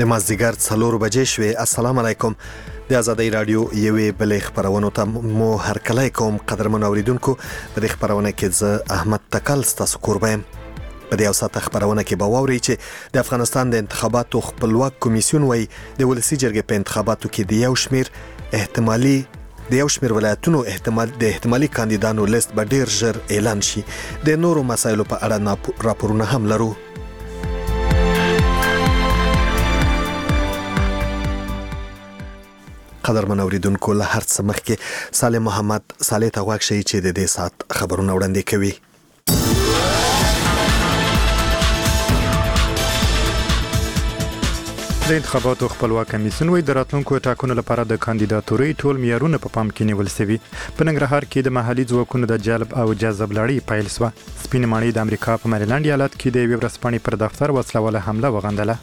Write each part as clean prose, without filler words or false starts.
د مازدیګر 4 بجې شوې. السلام علیکم. د آزادۍ رادیو یوې بلې خبرونو ته مو هرکلی کوم. قدرمن اوریدونکو، په دې خبرونه کې زه احمد تکل ستاسو کوربه یم. په دې اوساته خبرونه کې به واورئ چې د افغانستان د انتخاباتو خپلواک کمیسیون وایي د ولسي جرګې په انتخاباتو کې د یو شمېر ولایتونو د احتمالي کاندیدانو لیست به ډیر ژر اعلان شي. د نورو مسایلو په اړه راپورونه هم لرو. قدرمن اوریدونکو، له هر څه مخکې صالح محمد صالح ته غواړم چې د دې ساعت خبرونه وړاندې کوي. د انتخاباتو خپلواک کمیسیون وایي د راتلونکو ټاکنو لپاره د کاندیداتورۍ ټول معیارونه په پام کې نیول شوي. په ننګرهار کې د محلي ځواکونو د جلب او جذب لړۍ پیل شوه. سپینې ماڼۍ د امریکا په مریلند ایالت کې د یوې ورځپاڼې پر دفتر وسله واله حمله وغندله.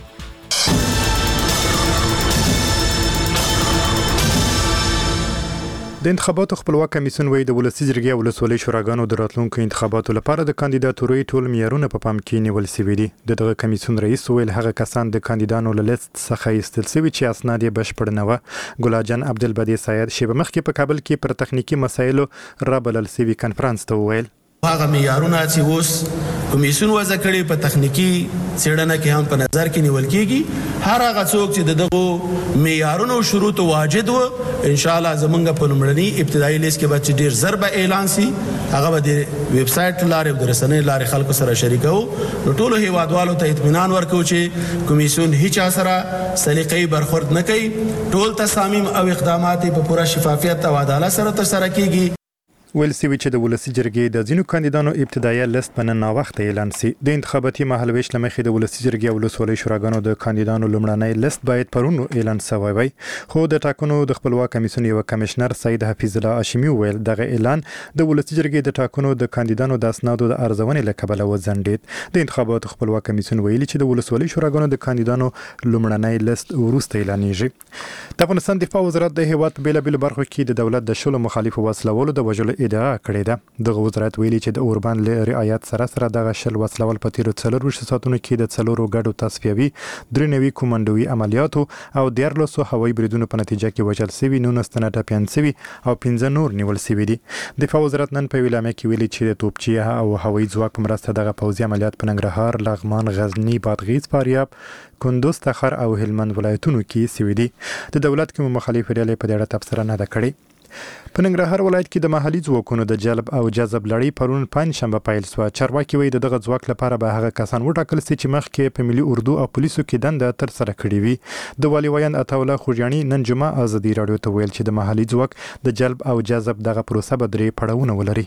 د انتخاباتو خپلواک کمیسیون وایي د ولسي جرګې او ولسوالۍ شوراګانو د راتلونکو انتخاباتو لپاره د کاندیداتورۍ ټول معیارونه په پام کې نیول شوي دي. دغه کمیسیون رئیس ویل هغه کسان د کاندیدانو له لیست څخه ایستل شوي چې اسناد یې بشپړ نه وه. ګلاجان عبدالبدی سید شیبه مخکې په کابل کې پر تخنیکي مسایلو رابلل شوي کنفرانس ته وویل هغه معیارونه چې اوس کمیسیون وضع کړي په تخنیکی څېړنه کې هم په نظر کې نیول کیږي. هر هغه څوک چې دغه معیارونو او شروط واجد و ان شاء الله زمونږ په لومړني ابتدایي لیست کې به ډیر ضرب اعلان سي. هغه به د ویب سټ لارې او د رسنۍ لارې خلکو سره شریکو. نو ټول هیوادوالو ته اطمینان ورکو چې کمیسیون هیڅ سره سلیقې برخورد نه کوي. ټول تصامیم او اقدامات په پوره شفافیت او عدالت سره ترسره کیږي. ویل شوي چې د ولسي جرګې د ځینو کاندیدانو ابتدایي لیست په نن ناوخته اعلان شي. د انتخاباتي مهالویش له مخې د ولسي جرګې او ولسوالۍ شوراګانو د کاندیدانو لومړنی لیست باید پرون اعلان شوی وای. خو د ټاکنو د خپلواک کمیسیون یو کمشنر سید حفیظ الله هاشمي ویل دغه اعلان د ولسي جرګې د ټاکنو د کاندیدانو د اسنادو د ارزونې له کبله وځنډید. د انتخاباتو خپلواک کمیسیون ویلي چې د ولسوالۍ شوراګانو د کاندیدانو لومړنی لیست وروسته اعلانېږي. د افغانستان دفاع وزارت د هیواد بیلابېلو برخو کې د دولت د شلو مخالفو وسلولو د وژلو ادعا کړې ده. دغه وزارت ویلي چې د اوربان له رعایت سره دغه شل وسلول په تیرو 24 ساعتونو کې د 4 ګډو تصفیوي 3 نوي کومندوي عملیاتو او 14 هوایي بریدونو په نتیجه کې وژل شوي 19 تنه ټپیان شوي او 15 نور نیول شوي دي. دفاع وزارت نن په ویلامه کې ویلي چې د توپچي او هوایي ځواک په مرسته دغه پوځي عملیات په ننګرهار، لغمان، غزنی، بادغیس، فاریاب، کندوز، تخار او هلمند ولایتونو کې شوي دي. د دولت کوم مخالف ډلې په دې اړه تبصره نه ده کړې. په ننګرهار ولایت کې د محلي ځواکونو د جلب او جذب لړۍ پرون پنځشنبه پیل شوه. چارواکي وایي دغه ځواک لپاره به هغه کسان وټاکل شي چې مخکې په ملي اردو او پولیسو کې دنده ترسره کړې وي. د والي ویاند عطاالله خوږیاڼي نن جمعه آزادۍ راډیو ته ویل چې د محلي ځواک د جلب او جذب دغه پروسه به 3 پړاوونه ولري.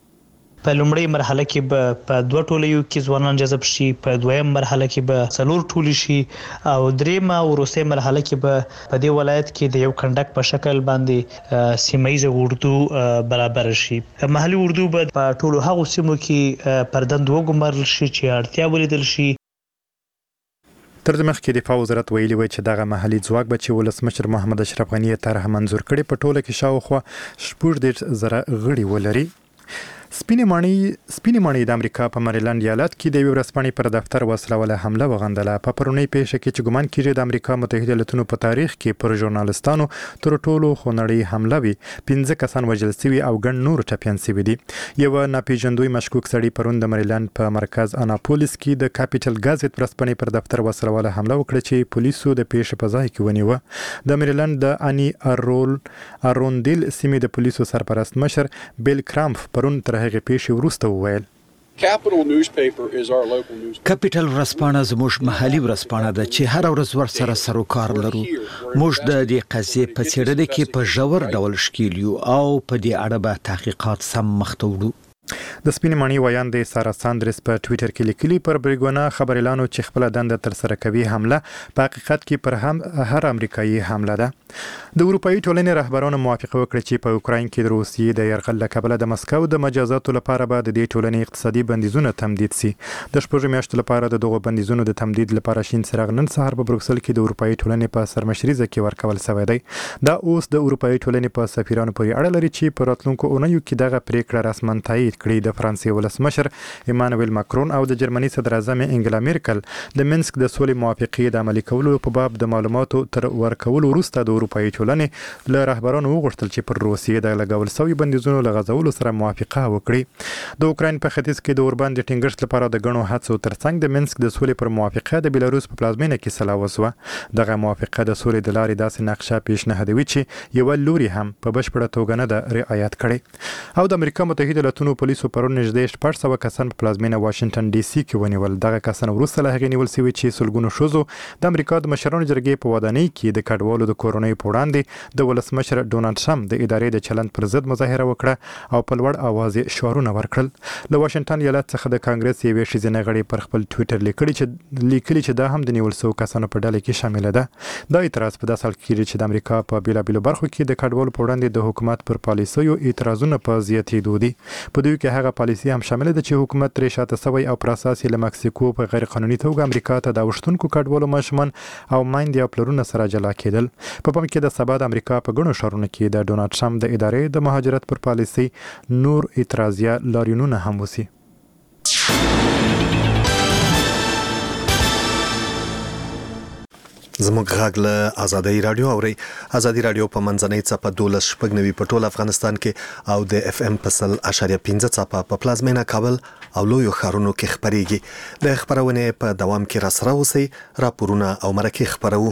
په لومړۍ مرحله کې به په 2 ټولیو کې ځوانان جذب شي، په دویم مرحله کې به 4 ټولي شي او دریمه وروستۍ مرحله کې به په دې ولایت کې د یو کندک په شکل باندې سیمایي اردو برابر شي. محلي اردو به په ټولو هغو سیمو کې پردند وګمارل شي چې اړتیا ولیدل شي. تر دې مخکې دفاع وزارت ویلي و چې دغه محلي ځواک به چې ولسمشر محمد اشرف غني طرح منظور کړي په ټوله کې شاوخوا 14,000 غړي ولري. سپینې ماڼۍ د امریکا په مریلند ایالت کې د یوې ورځپاڼې پر دفتر وسله واله حمله وغندله. په پرونۍ پیښه کې چې ګمان کېږي د امریکا متحده ایالتونو په تاریخ کې پر ژورنالستانو تر ټولو خونړۍ حمله وي. 15 کسان وژل شوي او ګڼ نور ټپیان شوي دي. یو ناپېژندوی مشکوک سړي پرون د مریلند په مرکز اناپولیس کې د کاپیټل ګازټ ورځپاڼې پر دفتر وسله واله حمله وکړه چې پولیسو د پیښې په ځای کې ونیوه. د مریلند د اني اروندیل سیمې د پولیسو سرپرست مشر بیل کرامف پرون تر هغه پیښې وروسته وویل کاپیټل ورځپاڼه زموږ محلي ورځپاڼه ده چې هر ورځ ورسره سروکار لرو. موږ د دې قضیې په څېړنه کې په ژور ډول ښکېل یو او په دې اړه به تحقیقات سم مخته وړو. د سپینې ماڼۍ ویاند سارا ساندرس په ټویټر کې لیکلي پر بریګونه خبر اعلانو چې خپل دنده تر سره کوي حمله په حقیقت کې پر هر امریکایي حمله ده. د اروپאי ټولنې رهبرانو موافقه وکړه چې په اوکراین کې د روسیې د یرغل له کبله د مسکو د مجازاتو لپاره به د دې ټولنې اقتصادي بندیزونه تمدید شي. د 6 میاشتو لپاره د دغو بندیزونو د تمدید لپاره شین څراغ نن سهار په بروکسل کې د اروپאי ټولنې په سرمشريزه کې ورکول شوی دی. دا اوس د اروپאי ټولنې په سفیرانو پورې اړه لري چې په راتلونکو اونیو کې دغه پریکړه رسماً تایید کړي. د فرانسې ولسمشر ایمانوئل ماکرون او د جرمني صدر اعظم انګلا میرکل د منسک د سولې موافقې د عملي کولو په باب د معلوماتو تر ورکولو وروسته د اروپایي ټولنې له رهبرانو وغوښتل چې پر روسیې د لګول شوي بندیزونو له غځولو سره موافقه وکړي. د اوکراین په ختیځ کې د اوربان د ټینګښت لپاره د غنو هڅو ترڅنګ د منسک د سولې پر موافقه د بیلاروس په پلازمینه کې سلا وسوه. دغه موافقه د سولې د لارې داسې نقشه پیشنهادوي چې یو لوري هم په بشپړه توګه نه ده رعایت کړې. او د امریکا متحده ایالاتونو پولیسو پرون نږدې 400 کسان په پلازمینه واشنگټن ډي سي کې ونیول. دغه کسان وروسته له هغې نیول شوي چې سلګونو ښځو د امریکا د مشرانو جرګې په ودانۍ کې د کډوالو د کورنۍ په وړاندې د ولسمشر ډونالډ ټرمپ د ادارې د چلند پر ضد مظاهره وکړه او په لوړ اواز یې شعارونه ورکړل. له واشنگټن ایالت څخه د کانګرس یوې ښځینه غړي پر خپل ټویټر لیکلي چې دا هم د نیول شوو کسانو په ډله کې شامل ده. دا اعتراض په داسې حال کې کېږي چې د امریکا په بیلابیلو برخو کې د کډوالو په وړاندې د حکومت پر پالیسیو اعتراضونه په زیاتېدو دي. په دوی کې هغه پالیسي هم شامل ده چې حکومت ترې شاته شوی او پر اساس یې له مکسیکو په غیر قانوني توګه امریکا ته د اوښتونکو کډوالو ماشومان او میندې او پلرونه سره جلا کېدل. په پام کې د سبا د امریکا په ګڼو ښارونو کې د ډونالډ ټرمپ د ادارې د مهاجرت پر پالیسي نور اعتراضیه لاریونونه هم وسی. زموږ غږ له ازادي رادیو اوري. ازادي رادیو په منځنۍ څپه 12.9 په ټول افغانستان کې او د اف ام په 100.5 څپه په پلازمینه کابل او لویو ښارونو کې خبريږي. د خبرونه په دوام کې را سره اوسئ. راپورونه او مرکې خبرو.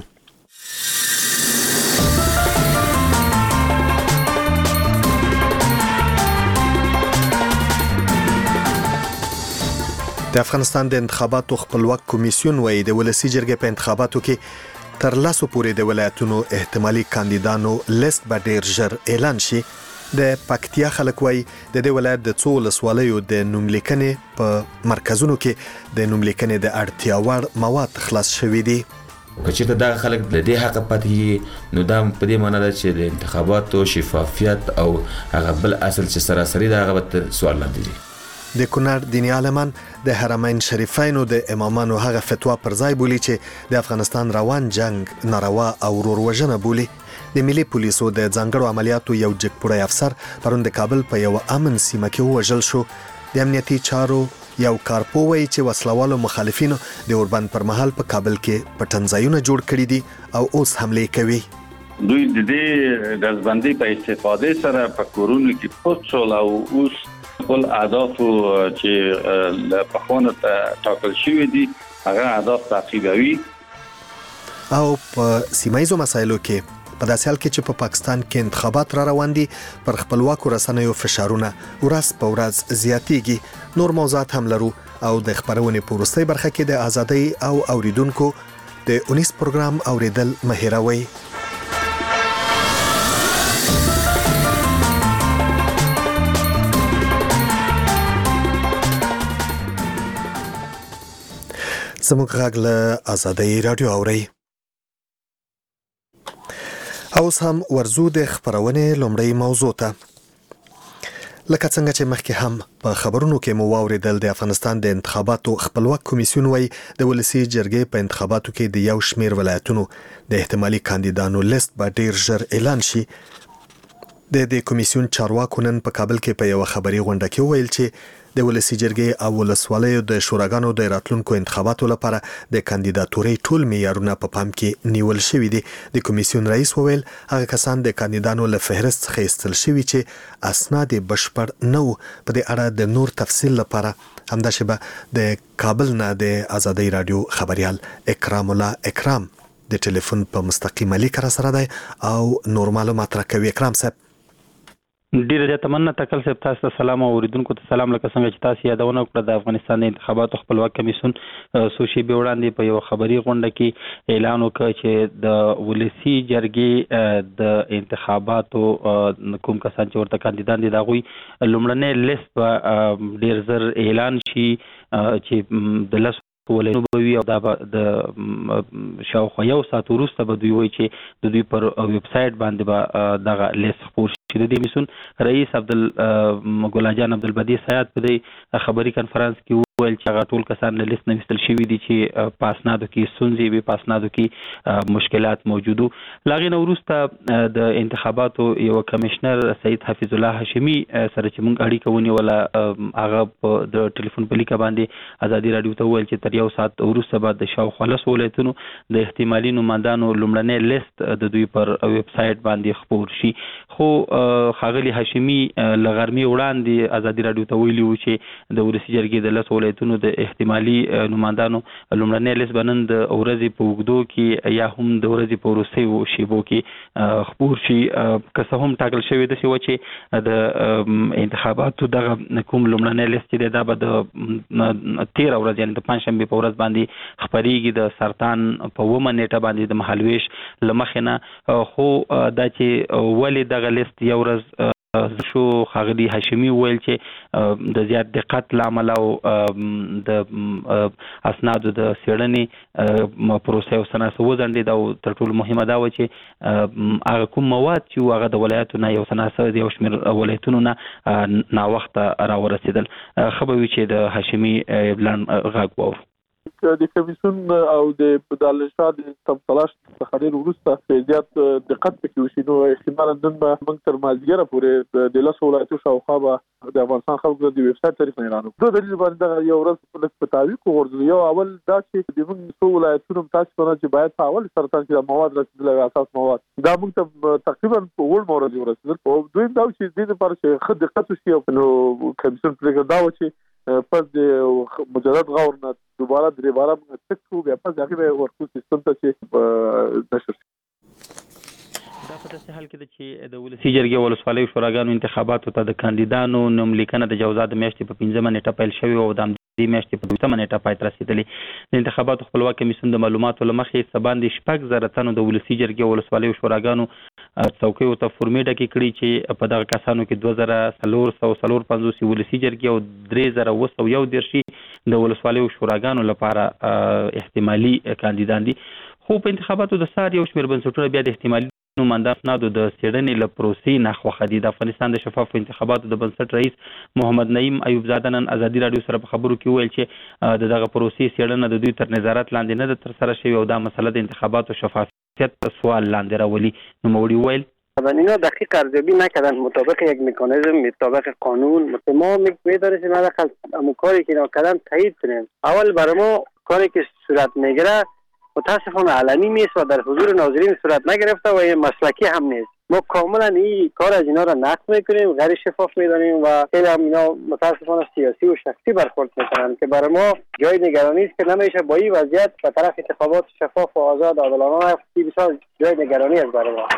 د افغانستان د انتخاباتو خپلواک کمیسیون وایي د ولسی جرګې په انتخاباتو کې تر لاسو پورې د ولایتونو احتمالي کاندیدانو لیست به ډیر ژر اعلان شي. د پکتیا خلک وایي د دې ولایت د څو ولسوالیو د نوملیکنې په مرکزونو کې د نوملیکنې د اړتیا وړ مواد خلاص شوي دي. کچې دا خلک د دې حق پاتې نو دا په دې معنی ده چې د انتخاباتو شفافیت او هغه بل اصل چې سراسری دا هغه سوال لاندې دي. د کونړ دیني عالمان د حرمین شریفینو د امامانو هغه فتوا پر ځای بولی چې د افغانستان روان جنگ ناروا او وروروژنه بولی. د ملي پولیسو د ځانګړو عملیاتو یو جګپوړی افسر پرون د کابل په یو امن سیمه کې ووژل شو. د امنیتي چارو یو کارپو وایي چې وسلوالو مخالفینو د اوربند پر مهال په کابل کې پټنځایونه جوړ کړي دي او اوس حمله کوي. دوی د دې غزبندۍ په استفاده سره په کورونو کې پټ شول او اوس خپل اهداف چې په خونه ټاکل شوی دي هغه اهداف تعقیبوي. او په سیمایي مسایلو کې په داسې حال کې چې په پاکستان کې انتخابات را روان دي پر خپلواکو رسنیو فشارونه ورځ په ورځ زیاتېږي. نور موضوعات هم لرو او د خبرونې په وروستۍ برخه کې د ازادۍ او اوریدونکو د 19 پروګرام اوریدل مهیروي. زموږ غږ له ازادي رادیو اوري. اوس هم ورزو د خبرونې لومړی موضوع ته. لکه څنګه چې مخکې هم په خبرونو کې مو واوریدل د افغانستان د انتخاباتو خپلواک کمیسیون وایي د ولسی جرګې په انتخاباتو کې د یو شمیر ولایتونو د احتمالي کاندیدانو لیست به ډیر ژر اعلان شي. د دې کمیسیون چارواکو نن په کابل کې په یو خبري غونډه کې ویل چې د ولسی جرګې او ولسوالیو د شوراګانو د راتلونکو انتخاباتو لپاره د کاندیداتوري ټول معیارونه په پام کې نیول شوي دي. د کمیسیون رئیس وویل هغه کسان د کاندیدانو له فهرست څخه ایستل شوي چې اسناد بشپړ نه وو. په دې اړه د نور تفصیل لپاره همداسې به د کابل نه د ازادي رادیو خبريال اکرام الله اکرام د ټلیفون په مستقیمه لیک را سره دی او نور معلومات راکوي. اکرام صاحب ډیره زیاته مننه. تکل صاحب تاسو ته سلام او اوریدونکو ته سلام. لکه څنګه چې تاسو یادونه وکړه د افغانستان د انتخاباتو خپلواک کمیسیون څو شیبې وړاندې په یو خبري غونډه کې اعلان وکړ چې د ولسی جرګې د انتخاباتو کوم کسان چې ورته کاندیدان دي دا غوي لومړنۍ لیست په ډیر زر اعلان شي چې د لس ولینو بوي او دا د شاوخوا یو ساعت وروسته به دوی وایي چې د دوی پر ویب سایټ باندې به دغه لیست خپور شي. د دې کمیسیون رئیس ګل جان عبدالبدی سیاد په دې خبري کانفرنس کې ول چې هغه ټول کسان له لیست نه وستل شوی دي چې پاسنادو کې سنځي به پاسنادو کې مشکلات موجودو. لاغې نو وروسته د انتخاباتو یو کمشنر سید حفیظ الله هاشمی سره چې موږ اړیکه ونیوله هغه په د ټلیفون په لیکه باندې ازادي رادیو ته ویل چې تر یو ساعت وروسته بعد د شاوخوا لس ولایتونو د احتمالي نمائندانو لومړنی لیست د دوی پر ویب سایټ باندې خپور شي. خو ښاغلي هاشمی له غرمې وړاندې ازادي رادیو ته ویلي و چې د ولسي جرګې د لس ولایتونو د احتمالي نمائندانو لومړنی لیست به نن د ورځې په اوږدو کې یا هم د ورځې په وروستیو شیبو کې خپور شي. که څه هم ټاکل شوی داسې و چې د انتخاباتو دغه کوم لومړنی لیست دی دا به د 13 ورځ یعنې د پنجشنبې په ورځ باندې خپریږي د سرطان په 9 نیټه باندې د مهالویش له مخې نه. خو دا چې ولې دغه لیست یو ورځ شو ښاغلي هاشمی ویل چې د زیات دقت له امله او د اسنادو د څېړنې پروسه او سناسه وځنډېده او تر ټولو مهمه دا و چې هغه کوم مواد چې هغه د ولایتو نه یو سناسه د یو شمېر ولایتونو نه ناوخته راورسېدل. ښه به وي چې د هاشمی لنډ غږ واورو. د کمیسیون او د دالشاه د تمثلاش څخه ډېر وروسته زیات دقت پکې وشي نو احتمالا نن به موږ تر مازدیګره پورې د لسو ولایتو شاوخوا به د افغانستان خلکو د ویب سایټ طریق نه اعلان وکړو. د دلیل باندې دغه یو ورځ په تعویق وغورځول. یو اول دا چې د موږ څو ولایتونو تاسو په چې باید په اول سرطان کې د مواد رسیدل اساس مواد دا موږ ته تقریبا په وړ مواد ورسېدل. په دویم دا چې د لپاره چې خد دقت وشي نو کمیسیون پرېکړه دا و چې پس د مجرد غور نه دوباره درې باره موږ چک کړو بیا پس هغې به ورکو سیستم ته چې نشر شي. دا په داسې حال کې ده چې د ولسي جرګې ولسوالیو شوراګانو انتخاباتو ته د کاندیدانو نوملیکنه د جوزا د میاشتې په 5 نیټه پیل شوې او د دې میاشتې په 2 نیټه پای ته رسېدلې. د انتخاباتو خپلواک کمیسیون د معلوماتو له مخې څه باندې 6,000 تنو د ولسي جرګې ولسوالیو شوراګانو څوکیو ته فورمې ډکې کړي چې په دغه کسانو کې 2,450 ولسي جرګې او 3,211 د ولسوالیو شوراګانو لپاره احتمالي کاندیدان دي. خو په انتخاباتو د سار یو شمېر بنسټونه بیا د احتمالي نمائندانو اسنادو د څېړنې له پروسې نه خوښه دي. د افغانستان د شفافو انتخاباتو د بنسټ رئیس محمد نعیم ایوب زاده نن ازادي رادیو سره په خبرو کې وویل چې د دغه پروسې څېړنه د دوی تر نظارت لاندې نه ده ترسره شوې او دا مسله د انتخاباتو شفافیت سوال لاندې راولي. نوموړي وویل اینا دقیق ارزیابی نکردن مطابق یک مکانیزم مطابق قانون. ما می‌دانیم ما همون کاری که کردن تایید کنیم. اول برای ما کاری که صورت میگیره متاسفانه علنی نیست و در حضور ناظرین صورت نگرفته و این مسلکی هم نیست. ما کاملا این کار از اینا را نقد میکنیم، غیر شفاف میدانیم و خیلی هم اینا متاسفانه سیاسی و شخصی برخورد میکنن که برای ما جای نگرانی است که نمیشه با این وضعیت به طرف انتخابات شفاف و آزاد عادلانه رفت. بسیار جای نگرانی است برای ما.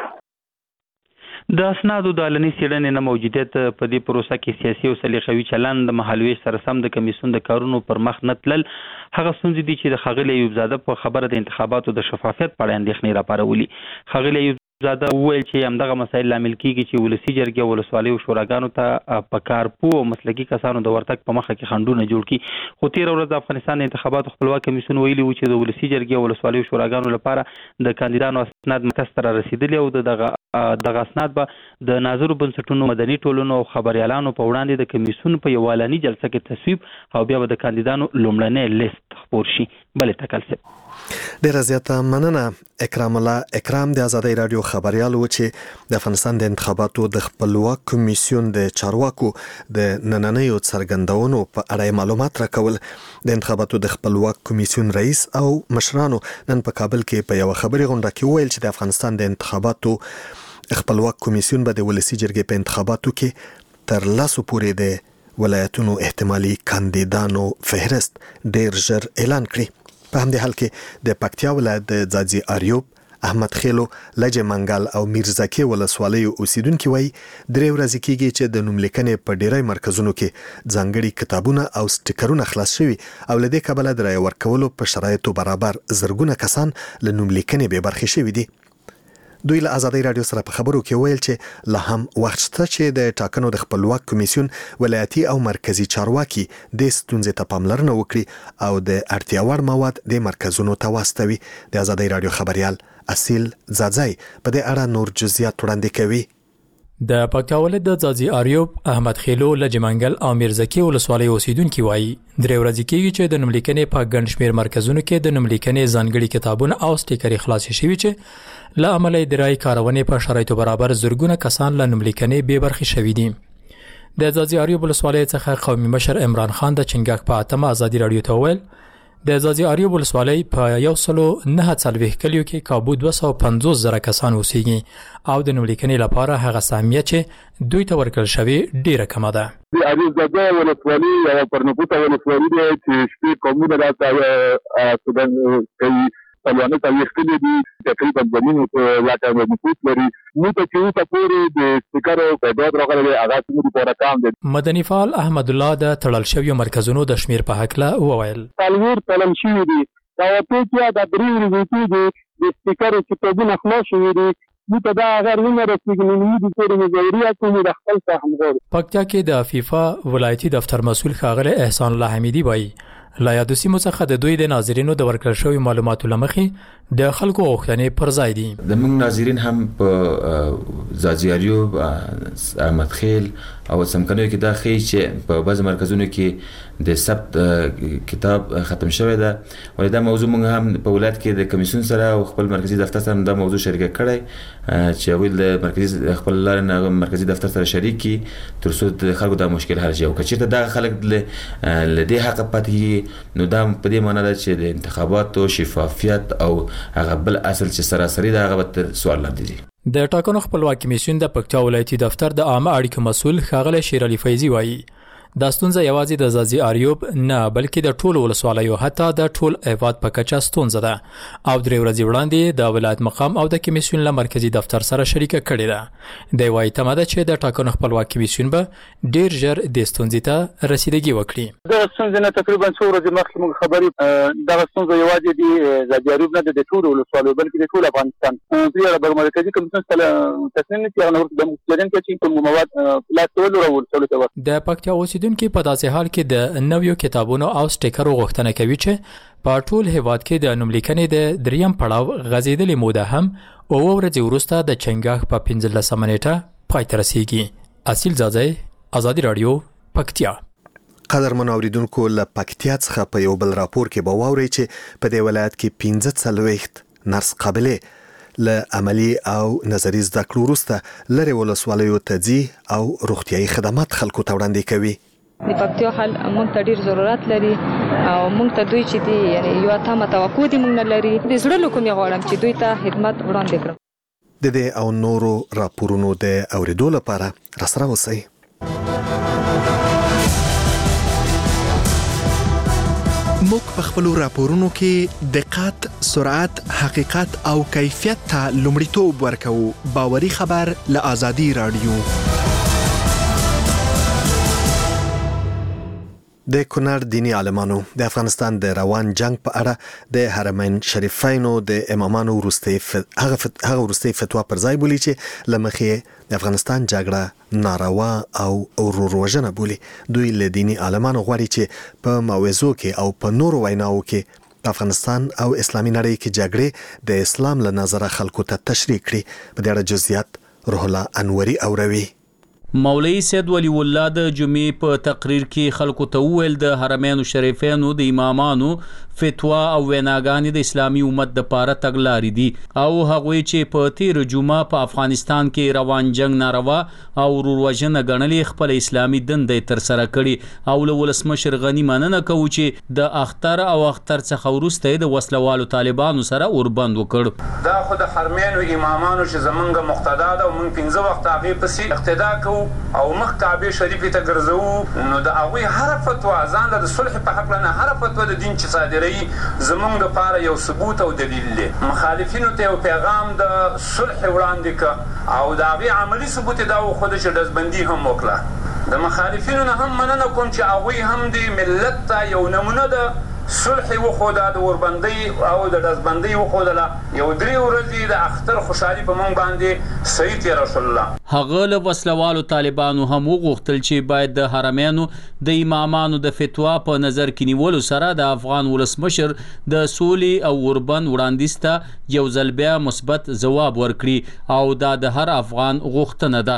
د اسنادو د علني څېړنې نه موجودیت په دې پروسه کې سیاسي او سلیقوي چلند د مهالویش سره سم د کمیسیون د کارونو پر مخ نه تلل هغه ستونزې دي چې د ښاغلي ایوب زاده په خبره د انتخاباتو د شفافیت په اړه اندېښنې راپارولي. ښاغلي ایوب زاده وویل چې همدغه مسایل لامل کیږي چې ولسي جرګې او ولسوالیو شوراګانو ته په کارپوه او مسلکي کسانو د ورتګ په مخه کې خنډونه جوړ کړي. خو تېره ورځ د افغانستان د انتخاباتو خپلواک کمیسیون ویلي و چې د ولسي جرګې او ولسوالیو شوراګانو لپاره د کاندیدانو اسناد مرکز ته رارسېدلي او دغه اسناد به د ناظرو بنسټونو مدني ټولنو او خبریالانو په وړاندې د کمیسیون په یوه علني جلسه کې تصویب او بیا به د کاندیدانو لومړنی لیست خپور شي. بلې تکل صاحب ډیره زیاته مننه. اکرام الله اکرام د ازادي رادیو خبريال و چې د افغانستان د انتخاباتو د خپلواک کمیسیون د چارواکو د نننیو څرګندونو په اړه معلومات راکول. د انتخاباتو د خپلواک کمیسیون رئیس او مشرانو نن په کابل کې په یو خبري غونډه کې ویل چې د افغانستان د انتخاباتو خپلواک کمیسیون به د ولسي جرګې په انتخاباتو کې تر لاسو پورې د ولایتونو احتمالي کاندیدانو فهرست ډیر ژر اعلان کړي. په همدې حال کې د پکتیا ولایت د ځاځي اریوب، احمد خیلو، لجه منګل او میرزکه ولسوالیو اوسیدونکو وایي 3 ورځې کېږي چې د نوملیکنې په ډیری مرکزونو کې ځانګړي کتابونه او سټیکرونه خلاص شوي او له دې کبله د رای ورکولو په شرایطو برابر زرګونه کسان له نوملیکنې بې برخې شوي دي. دوی له ازادي رادیو سره په خبرو کې ویل چې لا هم وخت شته چې د ټاکنو د خپلواک کمیسیون ولایتي او مرکزی چارواکي د ستونزې ته پاملرنه وکړي او د اړتیا وړ مواد د مرکزونو ته واستوي. د ازادي رادیو خبريال اصیل زاځای په دې اړه نور جزئیات وړاندې کوي. د پکتیا ولایت د ځاځي اریوب احمد خیلو لجمنګل او میرزکی ولسوالۍ اوسیدونکو وایي درې ورځې کېږي چې د نوملیکنې په ګڼ شمېر مرکزونو کې د نوملیکنې ځانګړي کتابونه او سټیکرې خلاصې شوي چې له امله د رای کارونې په شرایطو برابر زرګونه کسان له نوملیکنې بې برخې شوي دي. د ځاځي اریوب ولسوالۍ څخه قومي مشر عمران خان د چنګاښ په 8 ازادي رادیو ته وویل د ځاځي اریوب ولسوالۍ په 149 کلیو کې کابو 250 زره کسان اوسېږي او د نوملیکنې لپاره هغه سهمیه چې دوی ته ورکړل شوې ډیره کمه ده. د اریوب ولسوالۍ او پرنګوټه ولسوالۍ چې شپږ قومونه راځي کوي پلوانه ته وښکلي دي تقریبا زمینو لاته مفوت لري نو ته چې اوسه پورې د سپیکر او پیداد راغلي هغه څنګه لپاره کام دي. مدني فعال احمد الله د تړل شویو مرکزونو د شمیر په حق لا وویل تلویر تلل شوی دي دا ته چې د درې ورځې د سپیکر چې په دې خلاص شوی دي نو ته دا غیر نه رسېږي نو دې پورې ضروري کوم د خپل فهم غواړي. پکتیا کې د فیفا ولایتي دفتر مسؤل ښاغلی احسان الله حمیدي وایي لا یادو سیمو څخه د دوی د ناظرینو د ورکړل شوی معلوماتو لمخې د خلکو غوښتنې پر ځای دي. د موږ ناظرین هم په ځاځي اریوب احمد خیل او سمکنیو کې دا ښیي چې په بعض مرکزونو کې د ثبت کتاب ختم شوی ده ولې دا موضوع موږ هم په ولایت کې د کمیسیون سره او خپل مرکزی دفتر سره دا موضوع شریک کړی چې هغوی د مرکزی خپل لارې مرکزی دفتر سره شریک کړي تر څو د خلکو دا مشکل حل شي او که چېرته دغه خلک له دې حقه پاتې نو دا په دې معنی ده چې د انتخاباتو شفافیت او هغه بل اصل چې سراسري د هغه تر سوال لاندې دي. د ټاکنو خپلواکي کمیسیون د پکتیا ولایتي دفتر د عامه اړیکو مسؤل ښاغلی شیر علي فیضي وایي دا ستونزه یوازې د ځاځي اریوب نه بلکې د ټولو ولسوالیو حتی د ټول هیواد په کچه ستونزه ده او درې ورځې وړاندې د ولایت مقام او د کمیسیون له مرکزي دفتر سره شریکه کړې ده. دی وایي تمه ده چې د ټاکنو خپلواکي کمیسیون به ډیر ژر د ستونزې ته رسیدګي وکړي. د ستونزې نه تقریبا څو ورځې مخکې موږ خبرې دغه ستونزه یوازې د ځاځي اریوب نه د ټولو ولسوالیو بلکې د ټول افغانستان د مرکزي کمیسیون سره تصمیم نیسي هغه نور د مستقیم چې کوم مواد لا ټول ورسول شوی. د پکتیا اوسیدونکو په داسې حال کې د نویو کتابونو او سټیکرو غوښتنه کوي چې په ټول هیواد کې د نوملیکنې د دریم پړاو غځېدلې موده هم او ورځې وروسته د چنګاښ په 15 نیټه پای ته رسیږي. اصیل زاځی ازادي رادیو پکتیا. قدرمن اوریدونکو له پکتیا څخه په یو بل راپور کې به واورئ چې په دې ولایت کې 15 نرس قابلې له عملی او نظری زده کړو وروسته لرې ولسوالیو ته ځي او روغتیايي خدمات خلکو ته وړاندې کوي. د پکتیا حل موږ ته ډیر ضرورت لري او موږ ته دوی چې دی یعنی یو تمه توقع دي موږ نه لري د زړه له کومې غواړم چې دوی ته خدمت وړاندې کړم. د دې او نورو راپورونو د اوریدو لپاره راسره اوسئ. موږ په خپل راپورونو کې دقت، سرعت، حقیقت او کیفیت ته لومړیتوب ورکوو. باوري خبر له ازادي رادیو. د کونړ دینی عالمانو د افغانستان د روان جنگ په اړه د حرمین شریفینو د امامانو هغه وروستي فتوا پر ځای بولی چې لمخې د افغانستان جګړه ناروا او وروژنه بولی. دوی له دینی عالمانو غواړي چې په موعظو کې او په نورو ویناو کې په افغانستان او اسلامي نړۍ کې جګړې د اسلام له نظره خلکو ته تشریح کړي. په دې اړه جزئیات روح الله انوري اوروي. مولوی سید ولی الله د جمعې په تقریر کې خلکو ته وویل د حرمین شریفینو د امامانو فتوا او ویناګانې د اسلامي امت د پاره تګلاري دي او هغوی چې په تیر جمعه په افغانستان کې روان جنگ ناروا او وروژنه ګڼلې خپل اسلامي دندې تر سره کړي او له ولسمشر غنی مننه کوي چې د اختر او اختر څخه وروسته د وسلوالو طالبانو سره اوربند وکړ. دا خو د حرمین امامانو چې زمونږ مقتدا ده او موږ 15 وخت هغه پسې اقتدا کوو او مخ کعبه شریفه ته ګرځو نو د هغه هر فتوا ځان د صلح په حق نه هر فتوا د دین چې صادري زمونږ لپاره یو ثبوت او دلیل دی. مخالفینو ته یو پیغام د صلح وړاندې ک او د هغه عملی ثبوت دا خو د دزبندي هم وکړه. د مخالفینو نه هم مننه کوم چې هغه هم د ملت ته یو نمونه ده صلح وخوده د وربندي او د دزبندي وخودله یو درې ورځې د اختر خوشحالي په مونږ باندې صحیح تیر رسول الله. هغه له وسلوالو طالبانو هم وغوښتل چې باید د حرمینو د امامانو د فتوا په نظر کې نیولو سره د افغان ولسمشر د سولې او وربند وړاندیز ته یو ځل بیا مثبت ځواب ورکړي او دا د هر افغان غوښتنه ده.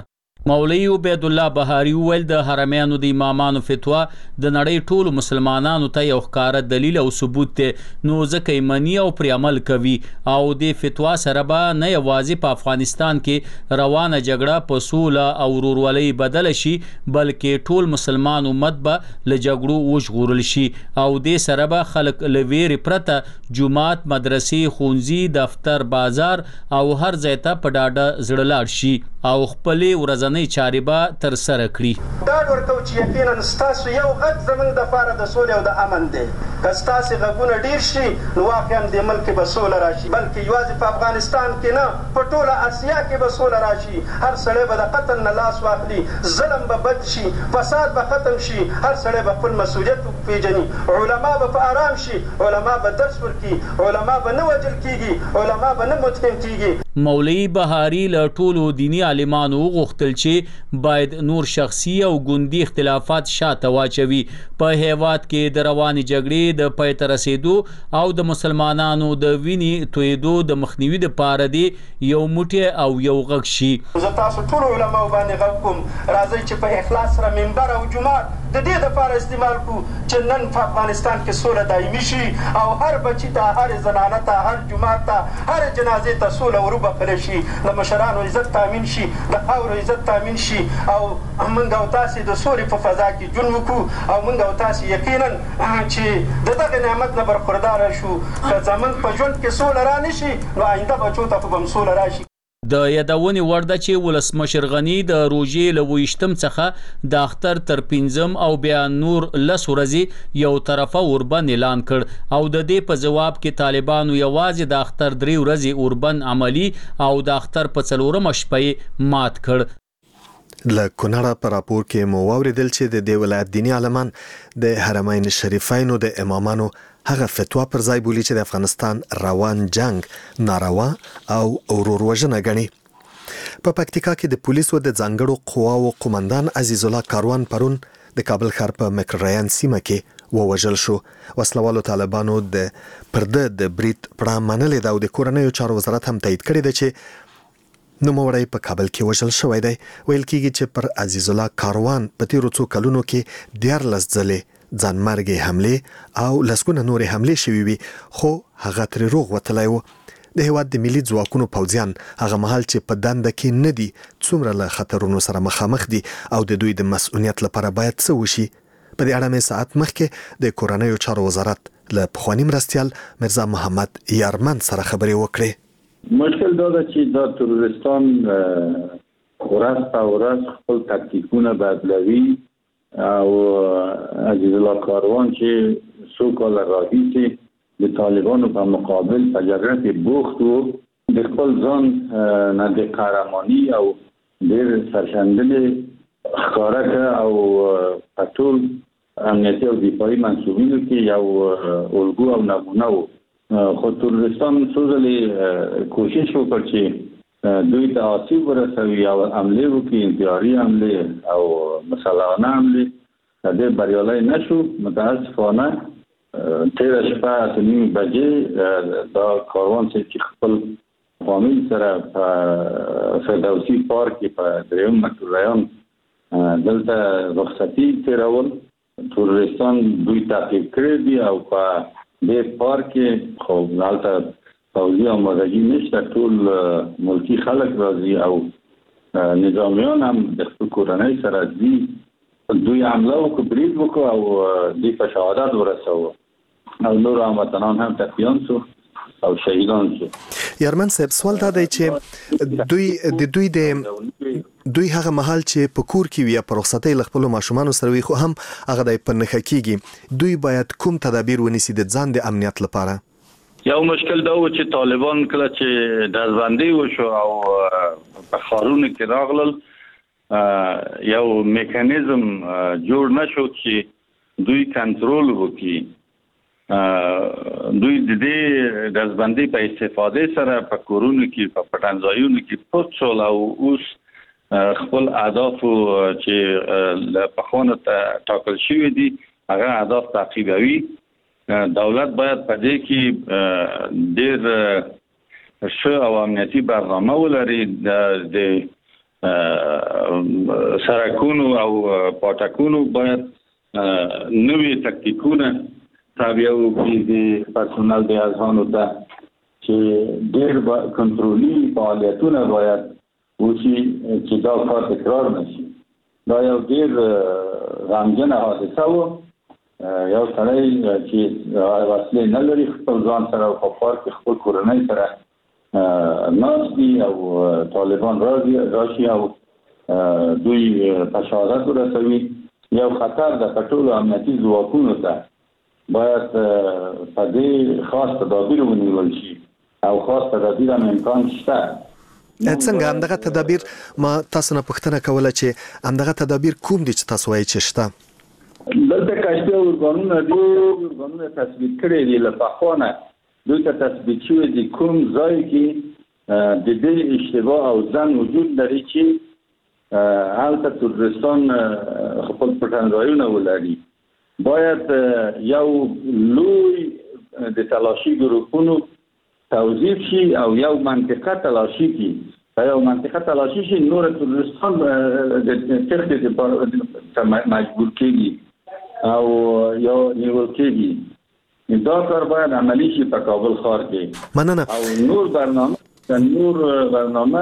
مولوی عبید الله بهاری ویل د حرمینو د امامانو فتوا د نړۍ ټولو مسلمانانو ته یو ښکاره دلیل او ثبوت دی، نو ځکه یې مني او پرې عمل کوي او د فتوا سره به نه یوازې په افغانستان کې روانه جګړه په سوله او ورورولۍ بدله شي، بلکې ټول مسلمان امت به له جګړو وژغورل شي او دې سره به خلک له ویرې پرته جومات، مدرسې، ښوونځي، دفتر، بازار او هر ځای ته په ډاډه زړه لاړ شي او خپلې ورځنۍ چارې به ترسره کړي. ډاډ ورکوو چې یقینا ستاسو یو غږ زموږ دپاره د سولې او د امن دی. که ستاسې غږونه ډېر شي نو واقعا دې ملک کې به سوله راشي، بلکې یوازې په افغانستان کې نه، په ټوله اسیا کې به سوله راشي. هر سړی به د قتل نه لاس واخلي، ظلم به بد شي، فساد به ختم شي، هر سړی به خپل مسؤلیت وپېژني، علما به په آرام شي، علما به درس ورکړي، علما به نه وژل کېږي، علما به نه متهم کېږي. مولوی بهاری له ټولو دینی عالمانو وغوښتل چې باید نور شخصي او ګوندي اختلافات شاته واچوي، په هیواد کې د روانې جګړې د پای ته رسېدو او د مسلمانانو د وینې تویېدو د مخنیوي دپاره دې یو موټی او یو غږ شي. زه تاسو ټولو علماو باندې غږ کوم، راځئ چې په اخلاص سره منبر او جومات د دې دپاره استعمال کړو چې نن په افغانستان کې سوله دایمي شي او هر بچي ته، هر زنانه ته، هر جومات ته، هر جنازې ته سوله وروبخلی شي، د مشرانو عزت تامین شي، د خاورو عزت تامین شي او موږ او تاسې د سولې په فضا کې ژوند وکړو او موږ او تاسې یقینا چې د دغې نعمت نه برخورداره شو. که زموږ په ژوند کې سوله را نه شي نو آینده بچو ته خو به هم سوله راشي. د یادونې وړ ده چې ولسمشر غني د روژې له 28 څخه د اختر تر 5 او بیا نور 10 ورځې یو طرفه اوربند اعلان کړ او د دې په جواب کې طالبانو یوازې د اختر 3 ورځې اوربند عملی او د اختر په 4مه شپه مات کړ. له کونړه په راپور کې مو واوریدل چې د دې ولایت دینی عالمان د حرمین شریفینو د امامانو هغه فتوا پر ځای بولی چې د افغانستان روان جنگ ناروا او ورور وژنه ګڼي. په پکتیکا کې د پولیسو د ځانګړو قواو قومندان عزیز الله کاروان پرون د کابل ښار په مکرریان سیمه کې ووژل شو. وسلوالو طالبانو د پرده د برید پړه منلې ده او د کورنیو چارو وزارت هم تایید کړی ده چې نوموړی په کابل کې وژل شوی دی. ویل کېږي چې پر عزیز الله کاروان په تیرو څو کلونو کې 14 ځلې ځانمرګي حملې او لسګونه نورې حملې شوې وي، خو هغه ترې روغ وتلی و. د هیواد د ملي ځواکونو پوځیان هغه مهال چې په دنده کې نه دي څومره له خطرونو سره مخامخ دي او د دوی د مسؤلیت لپاره باید څه وشي. په دې اړه مې ساعت مخکې د کورنیو چارو وزارت له پخواني مرستیال مرزا محمد یارمن سره خبرې وکړې. مشکل دا ده چې دا تروریستان ورځ په ورځ خپل تکتیکونه بدلوي او عزیز الله کاروان چې څو کال راهیسې د طالبانو په مقابل په جګړه کې بوخت و، د خپل ځان نه د قهرماني او ډېر سرښندنې ښکاره کړه او په ټول امنیتي او دفاعي منصوبینو کې یو الګو او نمونه و. خو تروریستان څو ځلې کوشش وکړ چې دوی ته آسیب ورسوي او حملې وکړي، انتحاري حملې او مسلحانه حملې، دې بریالی نه شو. متاسفانه تېره شپه 8:30 بجې دا کاروان چې خپل فامیل سره په فردوسي پارک کې په 3 مکرریان دلته رخصتي تېرول، تروریستان دوی تعقیب کړی دي او په دې پارک کې خو هلته پوځي آمادګي نشته، ټول ملکي خلک راځي او نظامیان هم د خپل کورنۍ سره ځي. دوی حمله وکړه، برید وکړه او دوی په شهادت ورسوه او نور هموطنان هم ټپیان شو او شهیدان شو. یارمن صاحب، سوال دا دی چې دوی هغه محل چې په کور کې وي په رخصتۍ له خپلو ماشومانو سره وي، خو هم هغه د په نښه کېږي، دوی باید کوم تدابیر ونیسي د ځان د امنیت لپاره؟ یو مشکل دا و چې طالبان کله چې ډزبندي وشو او په ښارونو کې راغلل، یو میکانیزم جوړ نشو چې دوی کنټرول وکړي. دوی د دې ډزبندي په استفاده سره په کورونو کې په پټنځایونو کې پټ شول او اوس خپل اهداف چې په خونه ټاکل شوي دي هغه اهداف تعقیبوي. دولت باید په دې کې ډېر ښه او امنیتي برنامه ولري. د سرکونو او پټکونو باید نوې تکتیکونه تابع وکړي د پرسونل د اذهانو ته چې ډېر کنټرولي فعالیتونه باید وشي چې دا کار تکرار نشي. دا یو ډېر غمجنه حادثه و. یو سړی چې وسلې نه لري خپل ځان سره په پارک کې خپل کورنۍ سره ناست دي او طالبان راشي او دوی تشهادات ورسوي. یو خطر د ټولو امنیتي ځواکونو ته باید په دې خاص تدابیر ونیول شي او خاص تدابیر هم امکان شته. څنګه همدغه تدابیر ما تاسو نه پوښتنه کوله چې همدغه تدابیر کوم دي چې تاسو وایي چې شته؟ دلته کاشته ورګانونه تثبیت کړي دي له پخوانه دوی ته تثبیت شوی دي کوم ځای کې د دې اشتباه او ځان وجود لري چې هلته ترورستان خپل پټنځایونه ولري. باید یو لوی د تلاشي ګروپونو توظیف شي او یو منطقه تلاشي کی یو منطقه تلاشي شي نور ترورستان د تخته مجبور کیږي او یو نیول کیږي. دا کار باید عملی شي په کابل ښار کې. مننه. او نور برنامه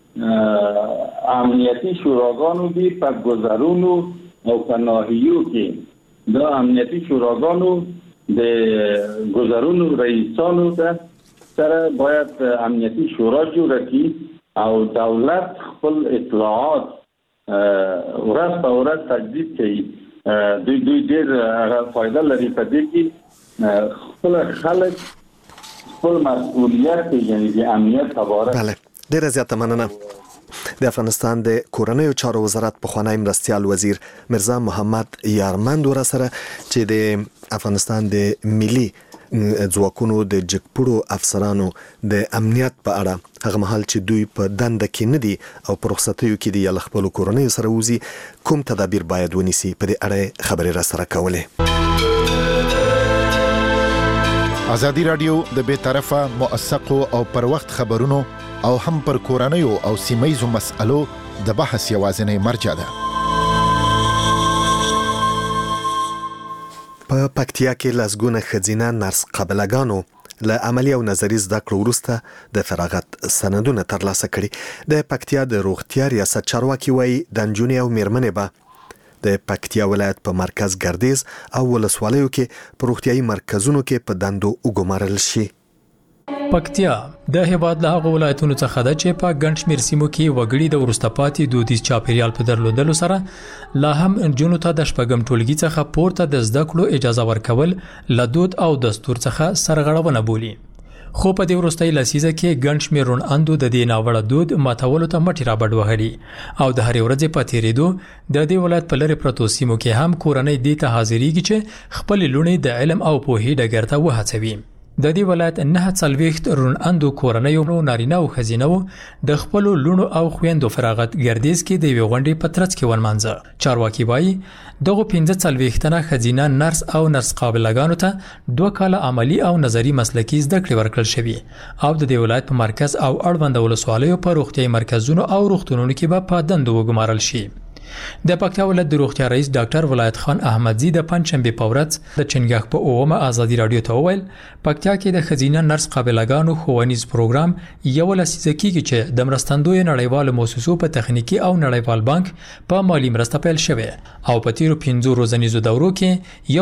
امنیتی شوراګانو دي په گذرونو او په ناحیو کې. دا امنیتی شوراګانو د گذرونو رئیسانو سره باید امنیتی شورا جوړ کړي او دولت خپل اطلاعات ورځ په ورځ تجدید کوي. دوی ډېر فایده لري په دې کې خپل خلک خپل مسؤلیت یعنی د امنیت خبره. بله ډېر زیاته مننه. د افغانستان د کورنیو چارو وزارت پخوانی مرستیال وزیر مرزا محمد یارمند ورسره چې د افغانستان د ملي ځواکونو د جګپړو افسرانو د امنیت په اړه هغه مهال چې دوی په دنده کې نه دي او په رخصتیو کې دي یا خپل کورنیو سره وزي کوم تدابیر باید ونیسي په دې اړه خبرې را سره کولې. ازادي رادیو د بې طرفه موثقو او پر وخت خبرونو او هم پر کورنیو او سیمایزو مسألو د بحث یوازینی مرجع ده. په پکتیا کې لسګونه ښځینه نرس قابلګانو له عملی او نظری زده کړو وروسته د فراغت سندونه ترلاسه کړي. د پکتیا د روغتیا ریاست چارواکي وایي د نجونې او میرمنې به د پکتیا ولایت په مرکز ګردیز او ولسوالیو کې په روغتیايي مرکزونو کې په دندو وګمارل شي. پکتیا د هیواد له هغو ولایتونو څخه ده چې په ګڼ شمېر سیمو کې وګړي د وروسته پاتې دودیز چاپیریال په درلودلو سره لا هم نجونو ته د شپږم ټولګي څخه پورته د زده کړو اجازه ورکول له دود او دستور څخه سرغړونه بولي. خو په دې وروستۍ لسیزه کې ګڼ شمېر روڼاندو د دې ناوړه دود ماتولو ته مټې رابډ وهلي او د هرې ورځې په تېرېدو د دې ولایت په لرې پرتو سیمو کې هم کورنۍ دې ته حاضرېږي چې خپلې لوڼې د علم او پوهې ډګر ته وهڅوي. د دې ولایت 49 روڼاندو کورنیو نارینه او ښځینه د خپلو لوڼو او خویندو فراغت ګردیز کې د یوې غونډې په ترڅ کې ونمانځه. چارواکي وایي دغه 45 تنه ښځینه نرس او نرس قابلګانو ته 2 کاله عملی او نظری مسلکي زده کړې ورکړل شوې او د دې ولایت په مرکز او اړوند ولسوالیو په روغتیايي مرکزونو او روغتونونو کې به په دندو وګمارل شي. د پکتیا ولایت د روغتیا رئیس ډاکټر ولایت خان احمدزی د پنځشنبه په ورځ د چنګاښ په اومه ازادي رادیو ته وویل پکتیا کې د ښځینه نرس قابلګانو ښوونیز پروګرام یو لسیزه کېږي چې د مرستندوی نړیوالو مؤسسو په تخنیکی او نړیوال بانک په مالی مرسته پیل شوه او په تیرو 15 ورځنیزو دورو کې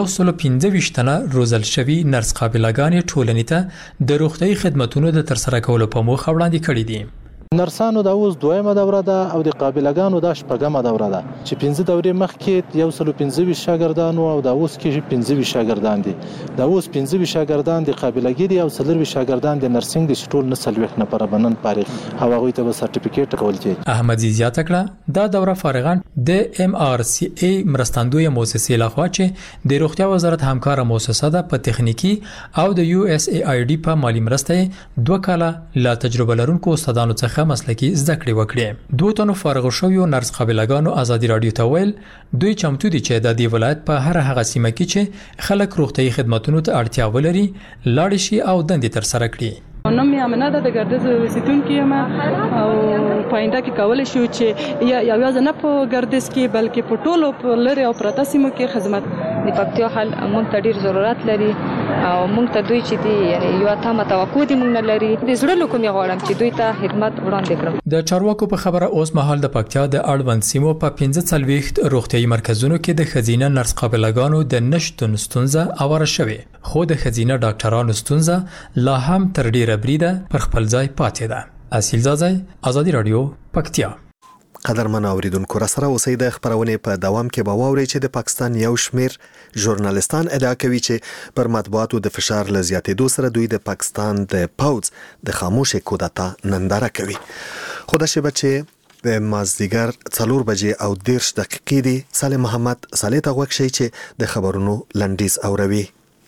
125 تنه روزل شوی نرس قابلګانې ټولنې ته د روغتیايي خدماتو د ترسره کولو په موخه وړاندې کړې دي. نرسانو دا اوس دویمه دوره ده او د قابلګانو دا شپږمه دوره ده چې 15 دورې مخکې 125 شاګردان او دا اوس کې 15 شاګردان دي. دا اوس 15 شاګردان د قابلګي دي او 30 شاګردان د نرسنګ د ټول نسلوخ نه پر بنن فارغ او هغه ته به سرټیفیکیټ کول کېږي. احمد زیات کړه دا دوره فارغان د MRCA مرستندوی مؤسسې لخوا چې د روغتیا وزارت همکاره مؤسسه ده په تخنیکی او د USAID په مالی مرسته 2 کاله لا تجربه لرونکو استادانو څخه مسلکي زده کړې وکړي. 2 تنو فارغ شویو نرس قابلګانو ازادي رادیو ته ویل دوی چمتو دي چې د دې ولایت په هر هغه سیمه کې چې خلک روغتیايي خدماتو ته اړتیا ولري لاړ شي او دندې تر سره کړي. نوم یې امنه ده، د ګردیز اوسیدونکې یم او په آینده کې کولی شو چې یوازې نه په ګردیز کې بلکې په ټولو په لرې او پرته سیمو کې خدمت. د پکتیا حل موږ ته ډېر ضرورت لري او موږ ته دوی چې دي یعنی یو تمه توقع دي موږ نه لري. د زړه له کومې غواړم چې دوی ته خدمت وړاندې کړم. د چارواکو په خبره اوس مهال د پکتیا د اړوند سیمو په 15 روغتیايي مرکزونو کې د خزینه نرس قابلګانو د نشټون ستونزه اوره شوې، خو د خزینه ډاکټرانو ستونزه لا هم تر ډیره بریده پر خپل ځای پاتې ده. اصیل زازای، آزادي رادیو، پکتیا. قدرمن اوریدونکو، را سره اوسئ. د خبرونې په دوام کې به واورئ چې د پاکستان یو شمیر ژورنالیستان ادعا کوي چې پر مطبوعاتو د فشار له زیاتېدو سره دوی د پاکستان د پوځ د خاموشې کودتا ننداره کوي. خو دا شیبه چې د مازدیګر 4 بجې او 10 دقیقې دي. صالح محمد صالح ته غوږ شئ چې د خبرونو لنډیز اوروي.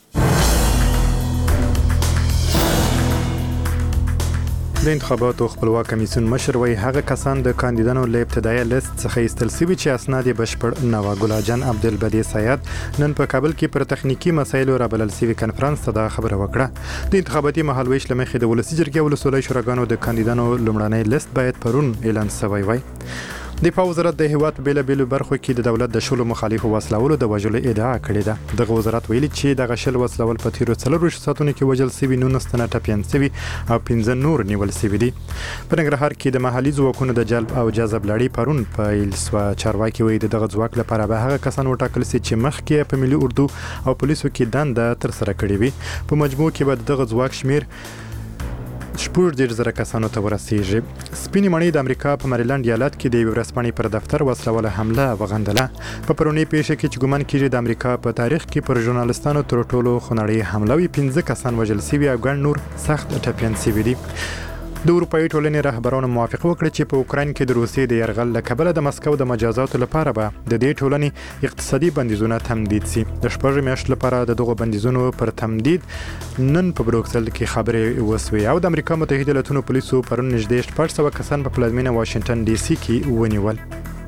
د انتخاباتو خپلواک کمیسیون مشر وایي هغه کسان د کاندیدانو له ابتدایي لیست څخه ایستل شوي چې اسناد یې بشپړ نه وو. ګل جان عبدالبدی سید نن په کابل کې پر تخنیکی مسایلو رابلل شوی کنفرانس ته دا خبره وکړه. د انتخاباتي مهالویش لمخې د ولسی جرګې ولسوالۍ شوراګانو د کاندیدانو لومړنۍ لیست باید پرون اعلان شوی وای. دفاع وزارت د هیواد په بیلابیلو برخو کې د دولت د شلو مخالفو وسلولو د وژلو ادعا کړې ده. دغه وزارت ویلي چې دغه شل وسلول په تیرو 4 ساعتونو کې وژل شوي 19 تنه ټپیان شوي او 15 نور نیول شوي دي. په ننګرهار کې د محلي ځواکونو د جلب او جذب لړۍ پرون پیل شوه. چارواکي وایي دغه ځواک لپاره به هغه کسان وټاکل شي چې مخکې په ملي اردو او پولیسو کې دنده ترسره کړې وي. په مجموع کې به دغه ځواک شمیر 14,000 کسانو ته ورسیږي. سپینې مڼې د امریکا په مریلند ایالت کې د یو ورځپاڼې پر دفتر وسلواله حمله وغندله. په پرونی پیښه کې چې ګومان کیږي د امریکا په تاریخ کې پر ژورنالستانو تر ټولو خونړۍ حمله وي. 15 کسان وژل شوي او ګڼ نور سخت ټپیان شوي دي. د اروپایي ټولنې رهبرانو موافقه وکړه چې په اوکراین کې د روسیې د یرغل له کبله د مسکو د مجازاتو لپاره به د دې ټولنې اقتصادي بندیزونه تمدید شي. د 6 میاشتو لپاره د دغو بندیزونو پر تمدید نن په بروکسل کې خبرې وسوي او د امریکا متحده ایالاتونو پولیسو پرون نږدې 400 کسان په پلازمینه واشنگټن ډي سي کې ونیول.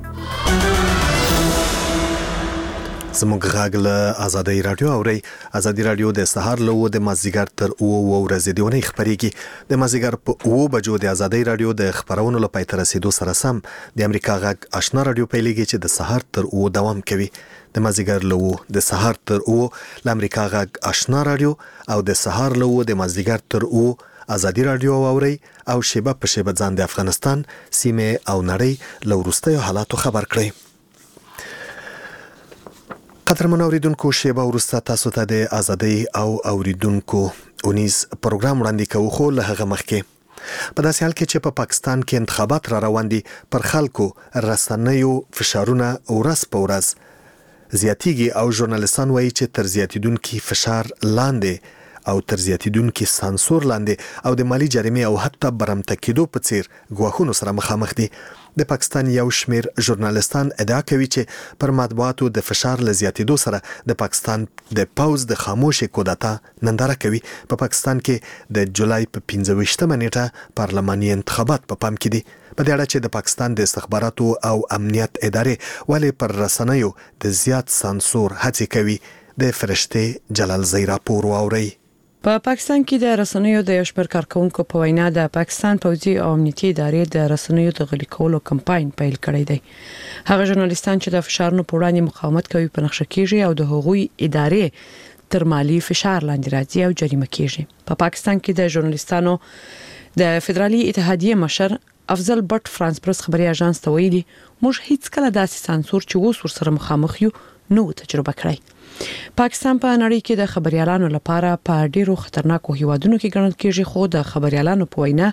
زموږ غږ له آزادۍ رادیو اوري. آزادۍ رادیو د سهار له د مازدیګر تر 9 ورځې دیونه خبريږي. د مازدیګر په 9 بجو د آزادۍ رادیو د خبرونو لپاره تر رسیدو سره سم د امریکا غږ آشنا رادیو پیلېږي چې د سهار تر 9 دوام کوي. د مازدیګر له د سهار تر 9 د امریکا غږ آشنا رادیو او د سهار له د مازدیګر تر 9 آزادۍ رادیو اوري او شیبه په شیبه ځان د افغانستان سیمه او نړۍ له وروستیو حالاتو خبر کړي. قدرمن اوریدونکو، شیبه وروسته تاسو ته د آزادۍ او اوریدونکو اونیز پروګرام وړاندې کوو. خو له هغه مخکې په داسې حال کې چې په پاکستان کې انتخابات را روان دي، پر خلکو رسنیو فشارونه ورځ په ورځ زیاتیږي او ژورنالیستان وایي چې تر زیاتیدونکي فشار لاندې او تر زیاتیدونکي سانسور لاندې او د مالی جریمې او حتی برمته کېدو په څیر ګواښونو سره مخامخ دي. د پاکستان یو شمیر ژورنالیستان ادعا کوي چې پر مطبوعاتو د فشار له زیاتېدو سره د پاکستان د پوځ د خاموشې کودتا ننداره کوي. په پاکستان کې د جولای په 15مه نیټه پارلماني انتخابات په پام کې دي. په دې اړه چې د پاکستان د استخباراتو او امنیت ادارې ولې پر رسنیو د زیات سانسور هڅې کوي، د فرشته جلال زئی راپور واوري. په پاکستان کې د رسنیو د یو شمېر کارکونکو په وینا د پاکستان پوځي او امنیتي ادارې د رسنیو د غلي کولو کمپاین پیل کړی دی. هغه ژورنالیستان چې د فشارونو په وړاندې مقاومت کوي په نقشه کېږي او د هغوی ادارې تر مالی فشار لاندې راځي او جریمه کېږي. په پاکستان کې د ژورنالیستانو د فدرالي اتحادیې مشر افضل بټ فرانس پرس خبري اژانس ته ویلي موږ هیڅ کله داسې سانسور چې اوس ورسره مخامخ یو نو تجربه کړی. پاکستان په نړۍ کې د خبريالانو لپاره په ډیرو خطرناکو هیوادونو کې ګڼل کېږي، خو د خبريالانو په وینا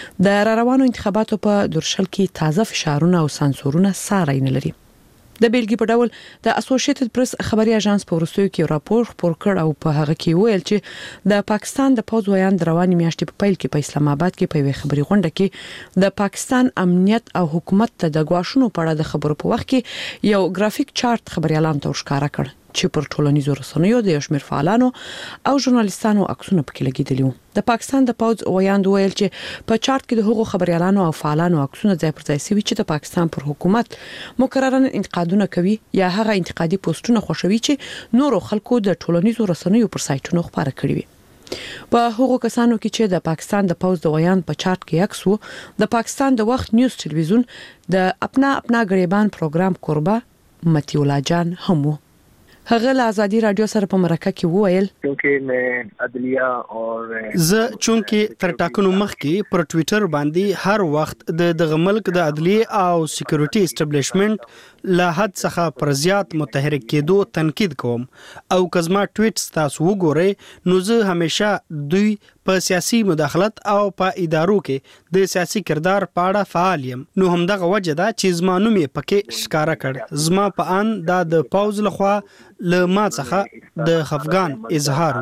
د روانو انتخاباتو په درشل کې تازه فشارونه او سانسورونه ساري نه لري. د بیلګې په ډول د اسوسییټډ پریس خبري اژانس په ورسوي کې راپور خپور کړ او په هغه کې ویل چې د پاکستان د پوځ ویان د رواني میاشتې په پیل کې په اسلام آباد کې په وی خبري غونډه کې د پاکستان امنیت او حکومت ته د غواښونو په اړه د خبرو په وخت کې یو ګرافیک چارت خبريالانو ته ښکارا کړ چې پر ټولنیزو رسنیو د یو شمېر فعالانو او ژورنالیستانو عکسونه پکې لګیدلي وو. د پاکستان د پوځ ویاند ویل چې په چارت کې د هغو خبريالانو او فعالانو عکسونه ځای پر ځای شوي چې د پاکستان پر حکومت مکررن انتقادونه کوي یا هغه انتقادي پوسټونه خوښوي چې نورو خلکو د ټولنیزو رسنیو پر سایټونو خبره کړې وي. په هغو کسانو کې چې د پاکستان د پوز د ویان په چارت کې عکس وو د پاکستان د وخت نیوز ټلویزیون د اپنا غریبان پروګرام قربا متی الله جان هم وو. هغه له ازادي رادیو سره په مرکه کې وویل کیونکه مې عدلیه او زه چونکه تر ټاکنو مخکې پر ټوئیټر باندې هر وخت د ملک د عدلیه او سکیورټي اسټابلیشمنت له حد څخه پر زیات متحرک کېدو تنقید کوم او کزما ټویټس تاسو وګورئ نو زه همیشه دوی په سیاسي مداخلت او په ادارو کې د سیاسي کردار په اړه فعال یم. نو همدغه وجه ده چې زما نوم یې پکې ښکارا کړ. زما په ان د پاوز لخوا له ما څخه د خفګان اظهار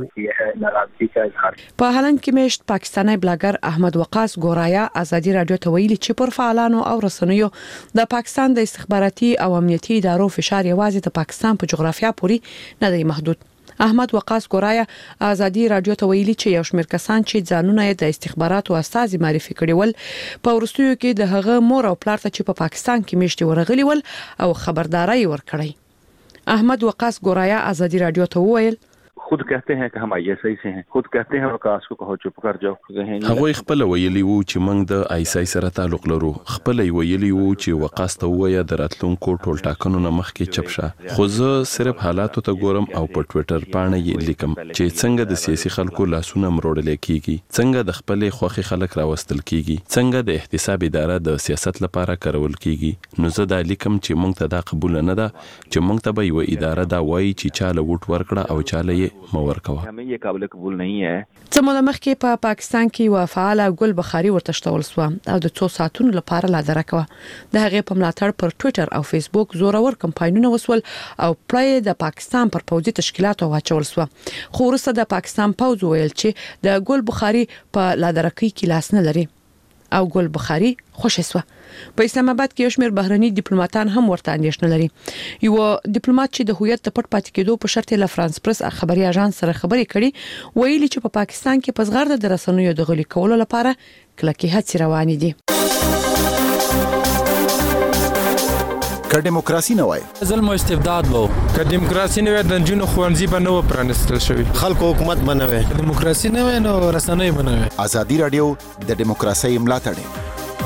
په هلند کې مشت پاکستانی بلاګر احمد وقاص ګورایا ازادي رادیو ته ویلي چې پر فعالانو او رسنیو د پاکستان د استخباراتي او امنیتي ادارو فشار یوازې د پاکستان په جغرافیا پورې نه دی محدود. احمد وقاص ګورایا ازادي رادیو ته ویلي چې یو شمېر کسان چې ځانونه د استخباراتو استازي معرفي کړي ول په ورستیو کې د هغه مور او پلار ته چې په پاکستان کې میشتي ورغلي ول او خبرداري ورکړي. احمد وقاص ګورایا ازادي رادیو ته وویل خود कहते हैं कि हम आईएसआई से हैं खुद कहते हैं वकास को कहो चुप कर जाओ هغه خپل ویلی وو چې موږ د آیسای سره تعلق لرو. خپل ویلی وو چې وقاس ته وایي د راتلونکو ټول ټاکنو نه مخکې چپ شه. خو زه صرف حالاتو ته ګورم او په ټوئیټر باندې یې لیکم چې څنګه د سیاسي خلکو لاسونه مروړل کیږي، څنګه د خپل خوخي خلک راوستل کیږي، څنګه د احتساب اداره د سیاست لپاره کارول کیږي. نو زه دا لیکم چې موږ ته دا قبول نه ده چې موږ ته به یو اداره دا وایي چې چاله ووټ ورکړه او چاله یې مور کوه. हमें ये काबिल कबूल नहीं है. څومره مخکې په پاکستان کې وفعال ګل بخاري ورتشتول سو او د 2 ساعتونو لپاره لا درکوه. د هغه په ملاتړ پر ټوئیټر او فیسبوک زورور کمپاینونه وسول او پرې د پاکستان پر پوځي تشکیلاتو واچول سو. خو وروسته د پاکستان پوځ ویل چې د ګل بخاري په لا درکې کې لاس نه لري او ګل بخاري خوشی سو. په اسلام آباد کې یو شمېر بهرني ډیپلوماټان هم ورته اندېښنه لري. یو ډیپلوماټ چې د هویت پټ پاتې کېدو په شرط له فرانس پریس خبري اژانس سره خبرې کړي ویلي چې په پاکستان کې په زغرد د رسنیو د غلي کولو لپاره کلکې هڅې روانې دي. که دیموکراسي نه وای ظلم او استبداد وو. که دیموکراسي نه وای د جنونو خوانزي به نو پرانستل شوی. خلکو حکومت بنوي. دیموکراسي نه وای نو رسنۍ بنوي. ازادي رادیو د دیموکراسي ملاتړ.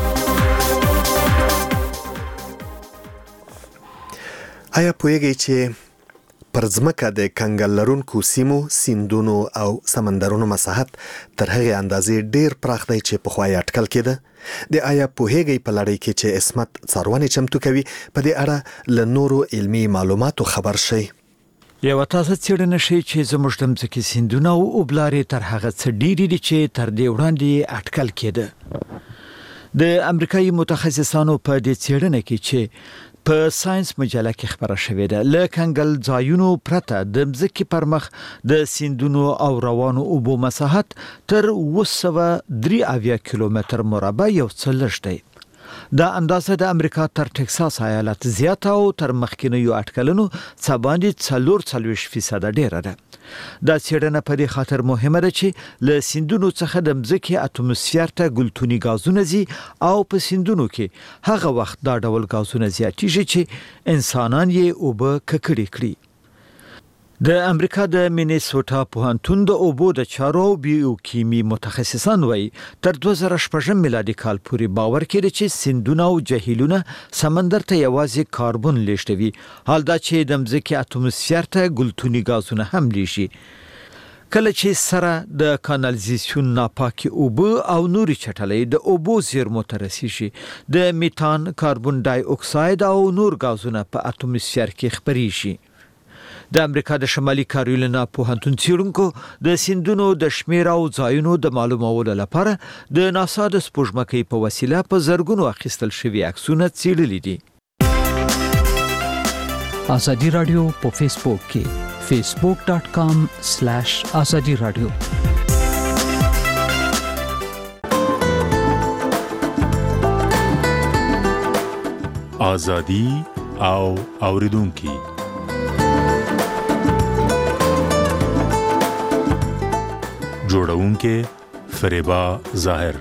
آیا پوهیږئ چې پر ځمکه د کنګل لرونکو سیمو، سیندونو او سمندرونو مساحت تر هغه اندازې ډیر پراخ دی چې پخوا یې اټکل کېده؟ د آیا پوهیږئ په لړۍ کې چې عصمت څارونې چمتو کوي په دې اړه له نورو علمي معلوماتو خبر شئ؟ یو تاسو څېړنه شي چې زموږ د ځمکې سیندونه او اوبلارې تر هغه څه ډېرې دي چې تر دې وړاندې اټکل کېده. د امریکایي متخصصانو په دې څېړنه کې چې په ساينس مجله کې خبره شوې ده له کنګل ځایونو پرته د ځمکې پر مخ د سیندونو او روانو اوبو مساحت تر 203 کیلومتر مربع یو څه لږ دی. دا اندازه د امریکا تر ټکساس ایالت زیاته او تر مخکینیو اټکلونو څخه باندې 44% ډیره ده. دا څېړنه په دې خاطر مهمه ده چې له سیندونو څخه د ځمکې اتموسفیر ته ګلتوني غازونه زی او په سیندونو کې هغه وخت دا ډول غازونه زیاتېږي چې انسانان یې اوبه ککړې کړي. د امریکا د مینیسوټا پوهنتون د اوبو د چارو بیوکیمی متخصصان وایي تر 2016 میلادي کال پورې باور کړي چې سیندونه او جهیلونه سمندر ته یوازې کاربن لیږدوي، حال دا چې د ځمکې اتموسفیر ته ګلتوني غازونه هم لیږي. کله چې سره د کانالیزاسیون ناپاکي اوبه او نوري چټلۍ د اوبو زیرمو ته رسیږي، د میتان، کاربن ډای اکساید او نور غازونه په اتموسفیر کې خپريږي. د امریکا د شمالي کارولینا پوهنتون څېړونکو د سیندونو د شمیر او ځایونو د معلومولو لپاره د ناسا د سپوږمکۍ په وسیله په زرګونو اخیستل شوي عکسونه څېړلي دي. ازادي رادیو په فیسبوک کې facebook.com/azadi radio. ازادي او اوریدونکو جوړونکې فریبا ظاهر.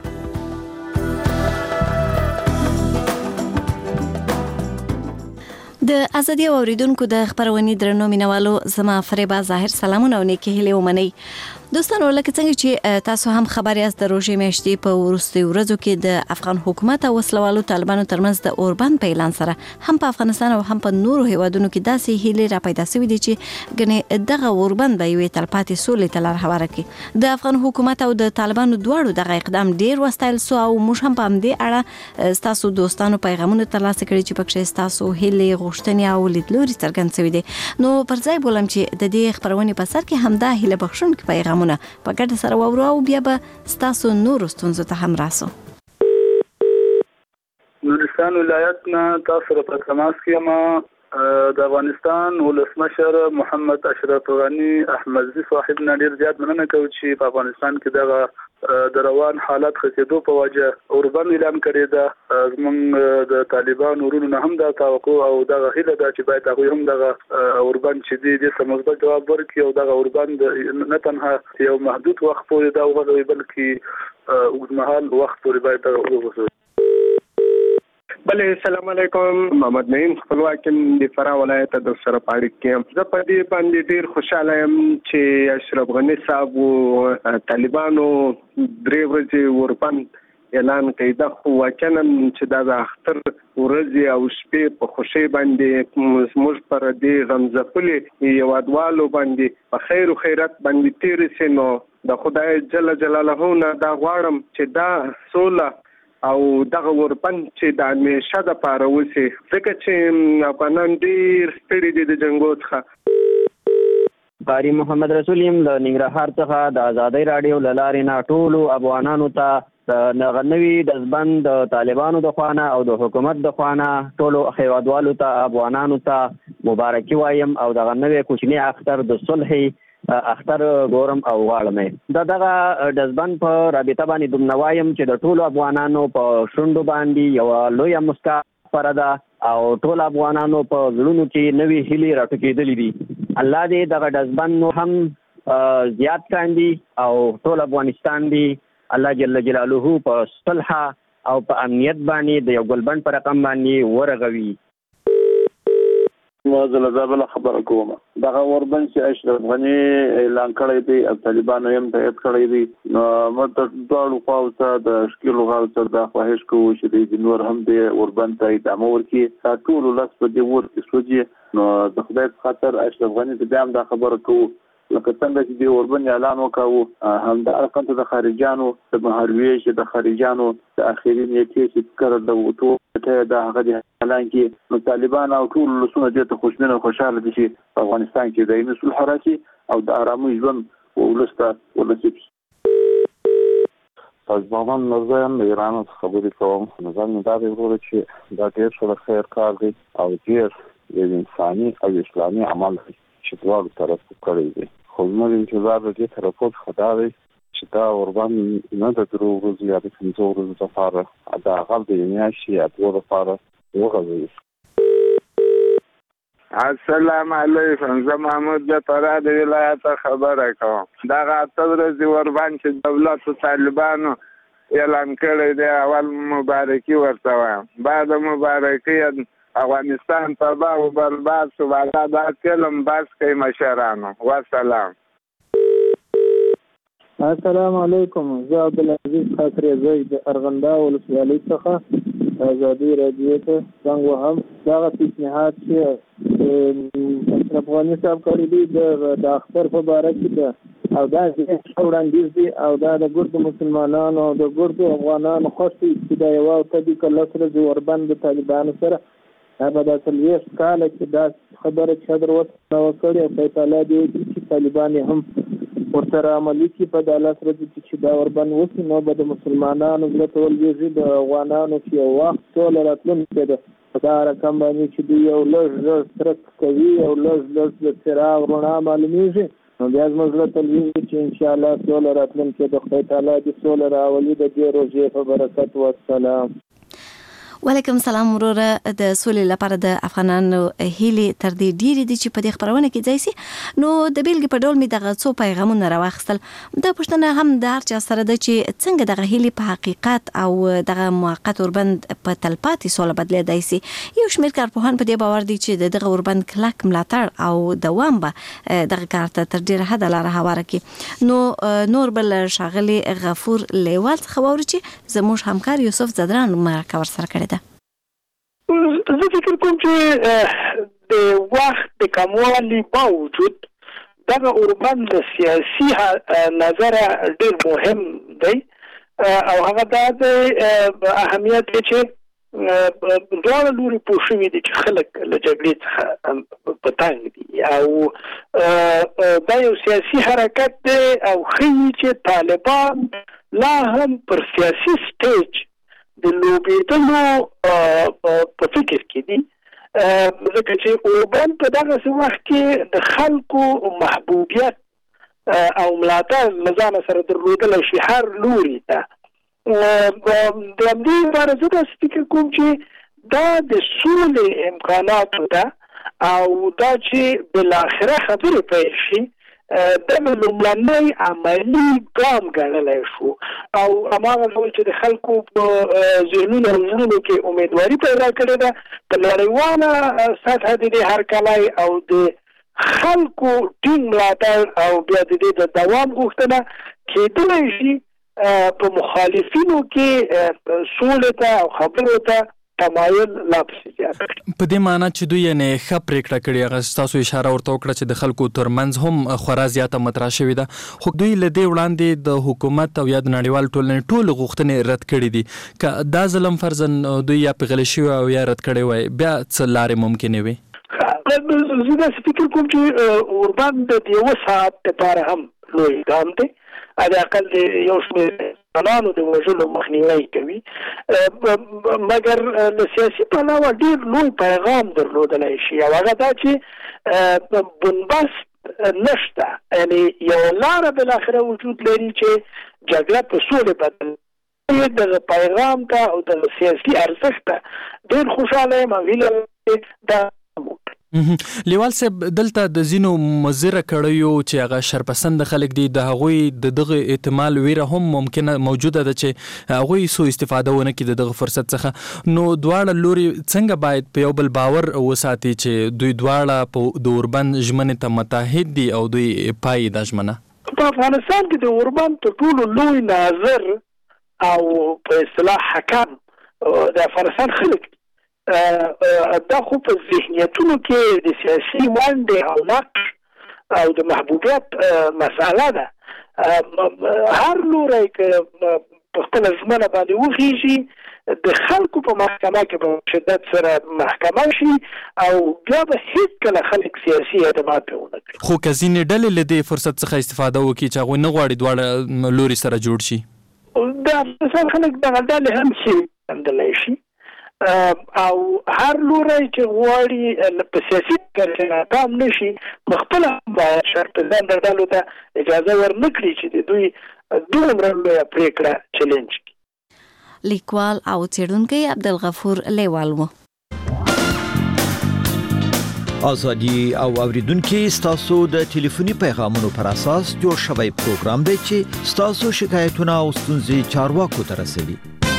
د ازادي اوریدونکو د خبرونې درنو مینوالو، زما فریبا ظاهر سلامونه او نیکی هیله ومنئ. دوستانو لکه څنګه چې تاسو هم خبر یاست د روژې میاشتې په وروستي ورځو کې د افغان حکومت او وسلوالو طالبانو ترمنځ د اوربند په اعلان سره هم په افغانستان او هم په نورو هیوادونو کې داسې هیلې را پیدا شوې دي چې ګنې دغه اوربند به یوې تلپاتې سولې ته لار هواره کړي. د افغان حکومت او د طالبانو دواړو دغه اقدام ډیر وستایل سو او موږ هم په همدې اړه ستاسو دوستانو پیغامونه ترلاسه کړي چې پکې ستاسو هیلې غوښتنې او لیدلوري څرګند شوي دي. نو پر ځای بولم چې د دې خبرونې په سر کې همدا هیله بخښونکي پیغام په ګډه سره واورو او بیا به ستاسو نورو ستونزو ته هم راسو. نورستان ولایت نه تاسو را په تماس کې ما د افغانستان ولسمشر محمد اشرف غنی احمدزي صاحب نه ډیر زیات مننه کوي چې په افغانستان کې دغه د روان حالت خسېدو په وجه اوربند اعلان کړی ده. زمونږ د طالبان ورونو نه هم دا توقع او دغه هیله ده چې باید هغوی هم دغه اوربند چې دی د مثبت جواب ورکړي او دغه اوربند نه تنها یو محدود وخت پورې دا وغځوي بلکې اوږدمهال وخت پورې باید دغه وغځوي. بله السلام علیکم، محمد نعیم خپلواکم د فراه ولایت د سره پاړک کې. زه په دې باندې ډیر خوشاله یم چې اشرف غنی صاحب او طالبانو درې ورځې اوربند اعلان کړی. دا خو واقعا چې دا د اختر ورځې او شپې په خوشي باندې موږ پر دې غمزپلې یوادوالو باندې په خیر او خیرات باندې تیر سينو د خدای جل جلاله نه دا غواړم چې دا سوله او دغه اوربند چې د همیشه د پاره وسی، ځکه چې افغانان ډیر ستړي دي د جنگو څخه. قاری محمد رسول یم د ننګرهار څخه د ازادۍ رادیو لارې نه ټولو افغانانو ته د نوي دزبند د طالبانو د خوانه او د حکومت د خوانه ټولو هیوادوالو ته افغانانو ته مبارکي وایم او دغه نوې کوچنی اختر د صلح اختر ګورم او غواړم. دغه دزبند په رابطه باندې دومنوایم چې د ټولو افغانانو په شونډو باندې یو لوی مسکا پرده او ټول افغانانو په زړونو کې نوې هیلې راټوکېدلې دي. الله دې دغه دزبند هم زیات کاندي او ټول افغانستان دی الله جل جلاله په صلح او په امنیت باندې د یو ګلبند پر رقم باندې ورغوي. زلزله خبره کوم دغه اوربند چې اشرف غنی اعلان کړی دی او طالبانو هم تایید کړی دی، نو موږ د ډول خواوته د شکل غاوته د خواهش کوو چې د نور هم د اوربند ته ادامه ورکړي. ټول لاس په دې ورکړي سوجي نو د خدای خاطر اشرف غنی ته هم دا خبره کوو لکه څنګه چې د اوربند اعلان وکاو هم د ارقام د خارجانو د مهارویش د خارجانو د اخیری نیټه چې کړه د وټو ته د هغه د اعلان کې نو طالبان او ټول لسونه د خوشبینه او خوشاله دي چې افغانستان کې د مسؤل حراسي او د آرامي ژوند ولسته ولسی. طالبان نظام ایران خبرې کوم نظام دا دی چې دا ډېر څه خیر کار دی او ډېر انساني او اسلامي عمل دی چې دواړو طرفو کړی دی. خو موږ انتظار د دې طرفو خدا دی چې دا اوربند نه د درو ورځو یا د 5 ورځو لپاره دا هغه د میاشتې یا دوه لپاره وغځوي. السلام علیکم، زه محمود د فراه د ولایت خبره کوم. دغه اته ورځې اوربند چې دولت او طالبانو اعلان کړی دی اول مبارکي ورته وایم. بعد مبارکي افغانستان تباه و برباد شو، بالا دا کلم بس کوي مشرانو. والسلام. السلام علیکم، زه عبدالعزیز خاطری زوی د ارغنداو ولسوالۍ څخه ازادي رادیو ته زنګ وهم. دغه پیشنهاد چې اشرف غني صاحب کړی دی د اختر په باره کې ده او دا وړاندیز دی او دا د ګردو مسلمانانو او د ګردو افغانانو خوښ دي چې دا یوه ورځ د کله سره د اوربند د طالبانو سره په دا 40 کاله کې دا خبره چې حضر وکړي او فیصله دی چې طالبان هم ورسره عملي کړي په داله سره چې دا اوربند وشي، نو به د مسلمانانو زړه ته ولوېږي د افغانانو چې یو وخت سوله راتلونکی ده په دا رقم باندې چې دوی یو لږ ترک کوي او لږ د څراغ رڼا معلومېږي، نو بیا زموږ زړه ته لوېږي چې انشاءالله سوله راتلونکی د خدای تعالی دې سوله راولي د دې روژې په برکت. والسلام. وعلیکم السلام وروره. د سولې لپاره د افغانانو هیلې تر دې ډېرې دي چې په دې خبرونه کې ځای سي. نو د بیلګې په ډول مې دغه څو پیغامونه راوخیستل. د پښتنه هم د هر چا سره د چې څنګه دغه هیلې په حقیقت او دغه موقت اوربند په تلپاتې سوله بدلېدای سي. یو شمېر کارپوهان په دې باور دي چې دغه اوربند کلک ملاتړ او دوام به دغه کار ته تر ډېره حده لاره هواره کړي. نو نور بل ښاغلي غفور لیوال څخه واورو چې زموږ همکار یوسف زدران مرکه ورسره کړې ده. زه فکر کوم چې د وخت د کموالي باوجود دغه اوربند د سیاسي نظره ډېر مهم دی او هغه دا د اهمیت چې دواړه لوري پوه شوي دي چې خلک له جګړې څخه په تنګ دي او دا یو سیاسي حرکت دی او ښیي چې طالبان لا هم پر سیاسي سټیج د لوبېدلو په فکر کې دي ځکه چې اوربند په دغه وخت کې د خلکو محبوبیت او ملاتړ له ځانه سره درلودلی شي هر لوري ته. د همدې لپاره زه داسې فکر کوم چې دا د سولې امکاناتو ده او دا چې بالاخره خبرې پیل شي دغه لومړنی عملي ګام ګڼلی شو او هماغه ډول چې د خلکو په ذهنونو او زړونو کې امیدواري پیدا کړې ده په نړیواله سطحه د دې هرکلی او د خلکو ټینګ ملاتړ او بیا د دې د دوام غوښتنه کېدلی شي په مخالفینو کې سولې ته او خبرو ته تمایل لا پسې زیات په دې معنی چې دوی یې ښه پرېکړه کړې. هغه تاسو اشاره ورته وکړه چې د خلکو ترمنځ هم خورا زیاته مطرح شوې ده خو دوی له دې وړاندې د حکومت او یا د نړیوال ټولنې ټولې غوښتنې رد کړې دي. که دا ظلم فرضاً دوی یا پیغلې شوي او یا رد کړی وای بیا څه لارې ممکنې وي؟ زه داسې فکر کوم چې اوربند د یوه ساعت لپاره هم لوی ګام دی. حداقل د یو شمېر انسانانو د وژلو مخنیوی کوي مګر له سیاسي پلوه ډېر لوی پیغام درلودلی شي او هغه دا چې بنبست نشته یعنې یوه لاره بالاخره وجود لري چې جګړه په سولې بدل دغه پیغام ته او دغه سیاسي ارزښت ته ډېر خوشحاله یم او هیله دا لیوال صاحب دلته د ځینو مضره کړیو چې هغه شرپسند خلک دي د هغوی د دغه احتمال ویره هم ممکنه موجوده ده چې هغوی سو استفاده ونه کړي دغه فرصت څخه. نو دواړه لوري څنګه باید په یو بل باور وساتي چې دوی دواړه په د اوربند ژمنې ته متحد دي او دوی پای د ژمنه؟ په افغانستان کې د اوربند تر ټولو لوی ناظر او په اصطلاح حکم د افغانستان خلک دا خو په ذهنیتونو کې د سیاسي ونډې او نقش او د محبوبیت مسئله ده. هر لوری که په خپله ژمنه باندې وخیږي د خلکو په محکمه کې په شدت سره محکمه شي او بیا به هیڅکله خلک سیاسي اعتماد پرې ونه کړي. خو که ځینې ډلې له دې فرصت څخه استفاده وکړي چې هغوی نه غواړي دواړه لوري سره جوړ شي د افغانستان خلک دغه ډلې هم شي کندلی شي او هر لوری چې غواړي په سیاسي کار کې ناکام نه شي په خپله باید شرطبند ډلو ته اجازه ورنه کړي چې د دوی دومره لویه پرېکړه چلنج کړي. لیکوال او څېړونکی عبدالغفور لیوال و. ازادي او اوریدونکو ستاسو د ټلیفوني پیغامونو پر اساس جوړ شوی پروګرام دی چې ستاسو شکایتونه او ستونزې چارواکو ته رسوي.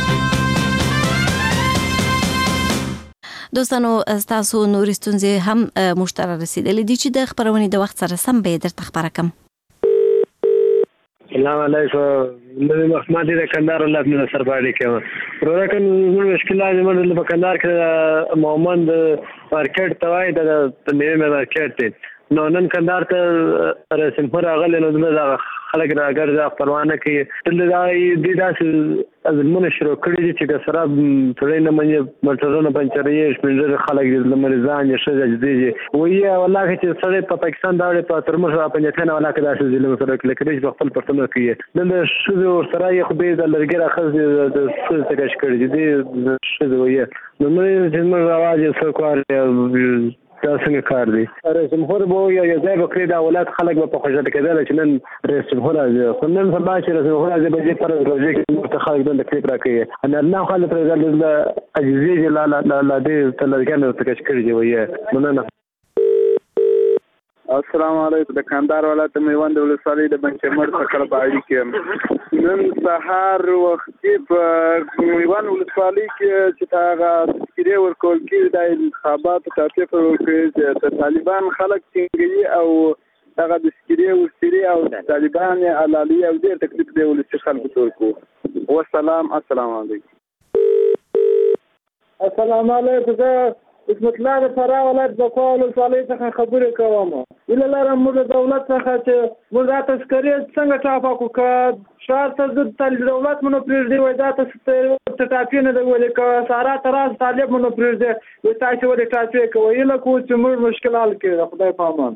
دوستانو تاسو نورې ستونزې هم موږ ته رسیدلې دي چې د خپرونې د وخت سره سم به یې درته خپاره کړم. السلام علیکم زه محمد د کندهار ولایت نه سرپاړی کوم ورکه موږ مشکلات موږ په کندهار کې مومند مارکیټ توای د میوه مارکیټ ته نو نن کندهار ته رسمپور راغلی نو دا خلک راګرځي پروانه کوي دلته د داسې ازمنه شروع کړي دي چې سره ټولې نه منځ موټرونه پنچرې شپږ خلک د مریضان یې شته دي وایي والله چې سره په پاکستان دا په ترموز په پنځه والله کې داسې ظلم سره کړي په خپل پښتون کې د شذو سره یې خو به د لرګي راخذ د څه کش کړي دي شذو وایي نو موږ چې موږ आवाज یې څوک دا څنګه کار دی رئیس جمهور به یو ځای به کړی د اولاد خلک به په خوشاله کېدل چې نن رئیس جمهور راځي خو نن سبا چې رئیس جمهور راځي به دې فرض روزي کې خلک دلته کلیپ راکوي ان الله خلک پرېږدل د عجیزي لا دې تلګانو ته کچ کړی دی وایي مننه السلام علیکم د کاندار ولایت میوند ولسوالۍ د بنچمر څخه باندې کې نن سهار وخت په میوند ولسوالۍ کې چې هغه تذکیره ورکول کې د انتخابات تعقیب ورکړي د طالبان خلک څنګه او هغه د تذکیره ورسري او طالبان علالي او ډېر تکلیف دی ولسی خلکو تورکو والسلام السلام علیکم السلام علیکم اسمت الله د فراه ولایت د کوه ولسوالۍ څخه خبرې کوم ویل لرم موږ د دولت څخه چې موږ دا تذکرې څنګه ټاپه کو که شهر ته د دولت مونږ پرېږدي وای دا ته ټاپې نه دی ولې که سارا تراس طالب مونږ پرېږدي وای تاسو ولې ټاپې کوئ ویل کو چې موږ مشکل حل کړو خدای پامان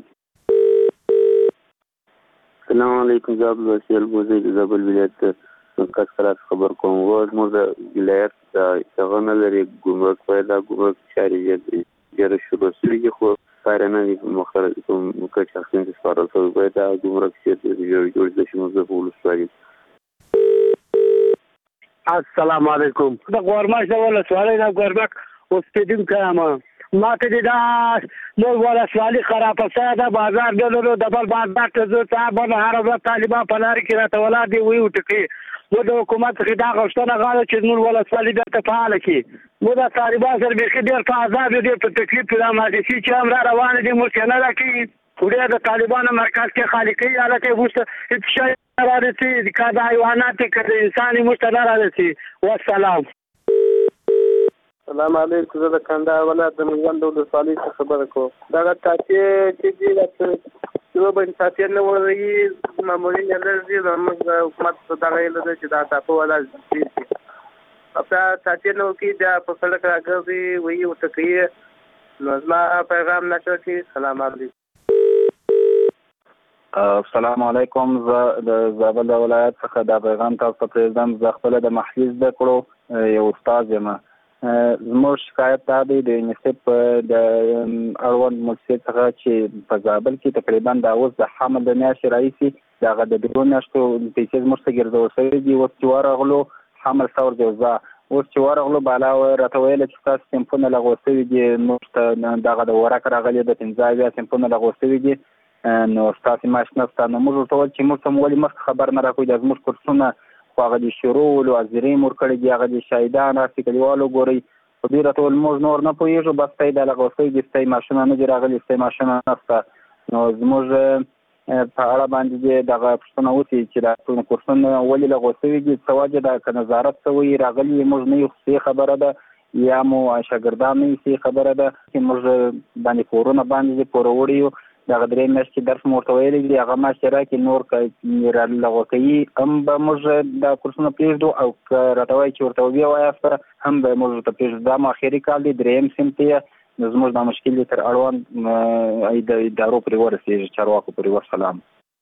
السلام علیکم زاب وسیل بوزي د زابل ولایت کس خلاص خبر کوم ورځ موږ د ولایت څنګه نه لري ګمرک پیدا ګمرک چاري جره شروع سړي خو کارنه مخره کوم کچ اخلي د سپارل سو پیدا ګمرک چې جوړ د شنو د ولسوالۍ السلام علیکم د ګورماش د ولسوالۍ د ګورمک اوس پدیم کامه ما ته دا نور ولسوالۍ خرابه ساده بازار دلته د بل بازار ته زه تابونه هر طالبان په لار کې راته ولادي وي وټکی و د حکومت څخه دا غوښتنه غواړي چې نور ولسوالۍ د فعال کړي و د طالبان سره به ډېر په عذاب دي په تکلیف په لامل چې هم را روان دي مو څنګه راکړي خوري د طالبانو مرکز کې خالقي حالت وسته افشای راځي د کاده حیوانات کې انساني مستدار راځي والسلام السلام علیکم زه د کندهار ولایت د میوند ولسوالۍ څخه خبره کوم دا تاسو چې دې یو بل تاسو نه ورې مامورین لري د حکومت څخه دا ویل چې دا تاسو ولا دي په تاسو نو کې دا په سړک راغلي وي او تکي نظم پیغام نشو کې سلام علیکم السلام علیکم د زابل ولایت څخه دا پیغام تاسو ته پرېږدم زه خپل د محلیز د کړو یو استاد یم زموږ شکایت دا دی د یونیسف د اړوند مؤسسې څخه چې په زابل کې تقریبا دا اوس د حمل د میاشتې راهیسې د هغه د دوه میاشتو پیسې زموږ څخه ګرځول شوي دي اوس چې ورغلو حمل ثور جوزا اوس چې ورغلو بالا راته ویل چې تاسو سیمپونه لغوه شوي دي موږ ته دغه د ورک راغلي د پنځه اویا سیمپونه لغوه شوي دي نو ستاسو معاش نشته نو موږ ورته ویل چې موږ ته ولې مخکې خبر نه راکوي دا زموږ کورسونه خو هغه د شروع ولو ازرې مور کړی دی هغه د شهیدان راسي کلیوالو ګوري خو دوی راته ویل موږ نور نه پوهېږو بس ته یې دا لغوه شوي دي ستاسې معاشونه نه دي راغلي ستاسې معاشونه نشته نو زموږ په اړه باندې دې دغه پوښتنه وشي چې دا کورسونه ولې لغوه شوي دي څه وجه ده که نظارت شوی راغلي موږ نه یو صحیح خبره ده یا مو شاګردان نه یو صحیح خبره ده چې موږ باندې کورونه باندې پوره وړي یو دغه درې میاشتې درس مو ورته ویلی دي هغه معاش راکړي نور که رالغوه کوي هم به موږ دا کورسونه پرېږدو او که راته وایي چې ورته وبیا وایاست هم به موږ ورته پرېږدو دا مو اخري کال دی درېیم صنف دی نو زموږ دا مشکل دی تر اړوند د ادارو پورې ورسېږي چارواکو پورې ورسلام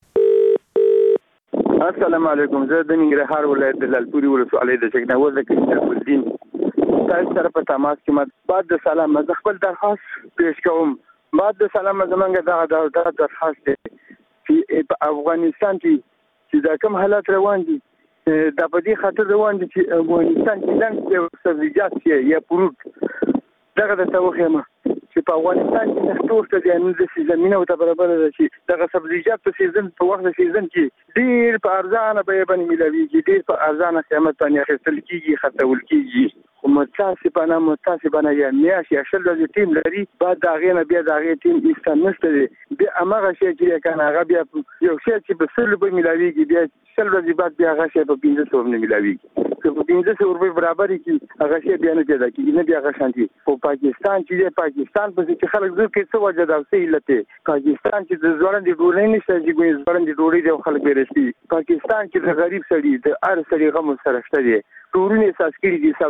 السلام علیکم زه د ننګرهار ولایت د لالپورې ولسوالۍ د شیخناور د شریف الدین تاسو سره په تماس کې بعد د سلام زه خپل درخواست پیش کوم بعد د سلام زمونږ دغه درخواست دی چې په افغانستان کې دا کوم حالات روان دي دا په دې خاطر روان دي چې افغانستان کې لنډ سبزیجات یا فروټ دغه د توخیمه چې په افغانستان کې نفتور ته د انځ زمينه او ته برابر ده چې دغه سبزیجات په سیزن په وخت د سیزن کې ډیر په ارزانه بیه باندې ملويږي ډیر په ارزانه قیمت باندې اخیستل کیږي خرڅول کیږي خو متاسفانه یا میاش یا شل د ټیم لري بعد دا غینه بیا دا غی ټیم استنسته دي بیا امغه شي چې کنه هغه بیا یو شی چې په سل به ملويږي بیا شل ورځې بعد بیا هغه شی په 1500 نه ملويږي که په 1500 روپۍ برابر کی هغه شی بیا نه پیدا کیږي نه بیا هغه شانتي په پاکستان چې پاکستان په چې خلک زو کې څه وجه دا څه علت پاکستان چې د ځوړن دي ډوړې نشته چې ګوي ځوړن دي ډوړې د خلک بیرسي پاکستان کې د غریب سړي د ار سړي غم سره شته دي ټورونه اساس کړي دي سبزیانې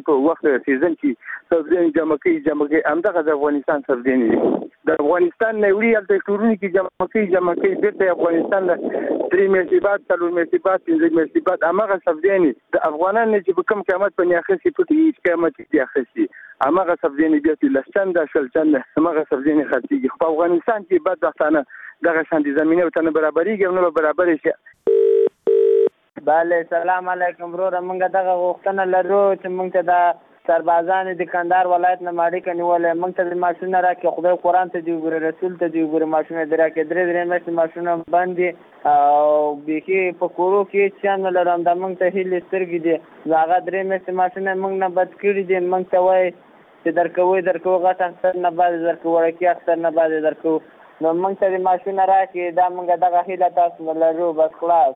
په وخت سیزن کې سبزی جمع کوي همدغه د افغانستان سبزی نه د افغانستان نه وړي الته ټورونی کې جمع کوي بیرته افغانستان له 3 میاشتې بعد 4 میاشتې بعد 5 میاشتې بعد هغه سبزی نه د افغانانو چې په کم قیمت باندې اخیستي په هیڅ قیمت کې اخیستي هغه سبزی نه بیا چې لشتن د شلچن هغه سبزی نه خرڅيږي په افغانستان کې بدبختانه دغه شان دي زمينه وتنه برابرېږي نو برابرې شي. بله سلام علیکم وروره موږ دغه غوښتنه لرو چې موږ ته د سربازان د کندهار ولایت نه ماړی کنيولې موږ ته د ماشوم راکې خدای قرآن ته دی ګوره رسول ته دی ګوره ماشوم دراکې درې مېشت ماشوم باندې او بيخي په کورو کې چان لرم د موږ ته هیله سترګې دي هغه درې مېشت ماشوم موږ نه بد کړی دي موږ ته وای چې درکوي غټ اختر نه بعد درکوي کې اختر نه بعد درکو نو موږ ته د ماشوم راکې دا موږ دغه هیله تاسو لرو بس خلاص.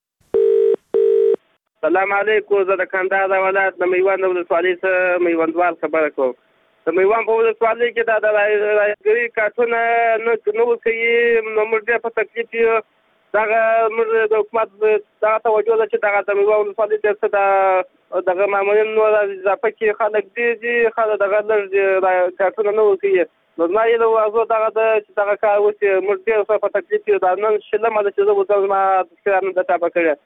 سلام علیکم زه د کندهار ولایت د میوند ولسوالۍ څخه میوندوال خبره کوم. د میوند په ولسوالۍ کې دا د رايګري کارتونه نه کوي نو موږ په تکلیف یو دغه موږ د حکومت دا توجه ده چې دغه د میوند ولسوالۍ څخه دغه مامورین نو اضافه کې خلک دي خلک دغه لږ کارتونه نه کوي نو ما یې له وازو دغه کار وسی موږ ډېر په تکلیف یو دا نن شلمه د چې زه وځم ما د تابع کړی.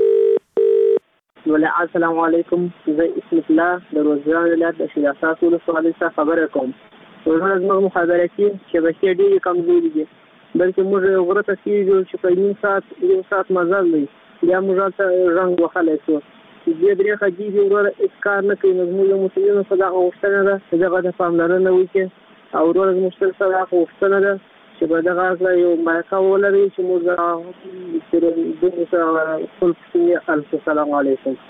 السلام علیکم زه اسم الله د روزګان ولایت د شیراساس ولسوالۍ څخه خبره کوم. ورته زموږ مخابره کې شبکې ډېرې کمزورې دي بلکې موږ غره ته کېږو چې په یو ساعت مزل دی بیا موږ ته رنګ وهلی شو چې درې خدیجې وروره هېڅ کار نه کوي نو زموږ د مسؤلینو څخه دغه غوښتنه ده چې دغه ته پاملرنه وکړي او وروره زموږ څخه دغه غوښتنه ده چې په دغه اصله یو مرکه ولري چې موږ خپل پوښتنې السلام علیکم.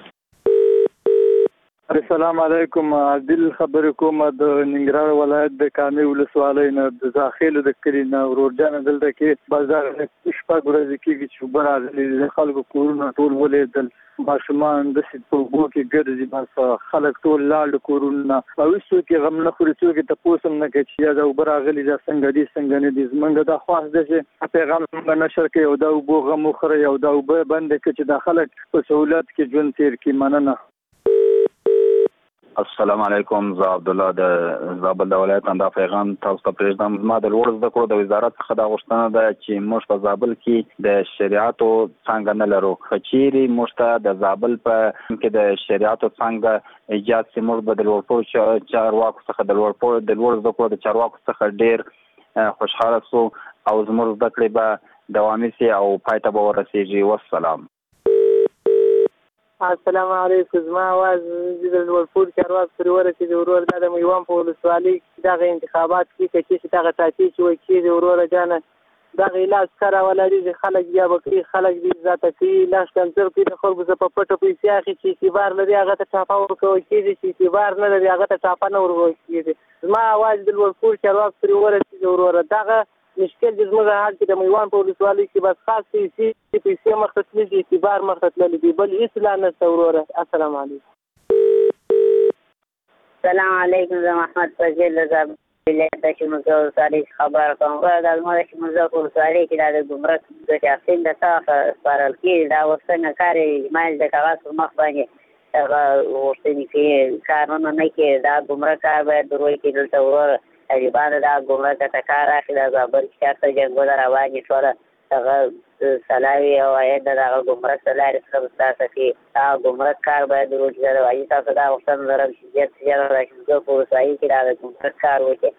السلام علیکم عادل خبرې کوم د ننګرهار ولایت د کامې ولسوالۍ نه د داخلو د کلي نه ورور جان دلته کې بازار شپږ ورځې کېږي چې اوبه راغلي د خلکو کورونه ټول ولیدل ماشومان داسې په اوبو کې ګرځي بس خلک ټول لاړ د کورونو نه او هېڅوک یې غم نه خوري څوک یې تپوس هم نه کوي چې یا دا اوبه راغلي دا څنګه دي څنګه نه دي زموږ دا خواست ده چې پیغام موږ نشر کوي او دا اوبو غم وخورئ او دا اوبه بندې کړي چې دا خلک په سهولت کې ژوند تېر کړي. مننه. السلام علیکم زه عبدالله د زابل د ولایت دا پیغام تاسو ته پرېږدم. ما د لوړ زده کړو د وزارت څخه دا غوښتنه ده چې موږ په زابل کې د شریعتو څانګه نه لرو که چیرې موږ ته د زابل په کې د شریعتو څانګه ایجاد سي موږ به د لوړ چارواکو څخه د لوړ زده کړو د چارواکو څخه ډېر خوشحاله سو او زموږ زده کړې به دوامي سي او پای ته به ورسېږي. والسلام. السلام علیکم زما आवाज د لوړپوړ چارواکو پورې ورسېدی وروره د میوند په ولسوالۍ کې دغه انتخابات کې چې دغه ټاکي چې وایي کېږي وروره جانه دغه علاج کاره ولري چې خلک بیا به کوي خلک دې ذاته کوي لاس کنټرول کوي د خلکو څخه په پټو پیسې اخلي چې اعتبار لري هغه ته ټاپه ورکول کېږي چې اعتبار نه لري هغه ته ټاپه نه ورکول کېږي. زما आवाज د لوړپوړ چارواکو پورې ورسېدی وروره دغه مشکل د زموږ حال کې د میوند په ولسوالۍ کې بس خاص پیسې مخته تللي دي اعتبار مخته تللی دی بل هېڅ لا نشته وروره. السلام علیکم. سلام علیکم زه محمد فضل د زابل ولایت د شمولزه ولسوالۍ څخه خبره کوم. دا زموږ د شمولزه په ولسوالۍ کې دا د ګمرک د تحصیل د طرفه سپارل کېږي دا غوښتنه کار مایل د کاغذ پر مخ باندې هغه غوښتنې کوي کارونه نه کوي دا ګمرک کار باید دروي کړي دلته وروره طالبانو دا ګمرک ته کار اخلي د زابل کې چېرته جنګونه روان دي ټوله هغه سلاوي او عاید د هغه ګمرک ته لارې څخه ستاسو کوي هغه ګمرک کار باید وکړي د واجب تاسو دا غوښتنه لرم چې زیات راشي په ولسوالۍ کې دا د ګمرک کار وکړي.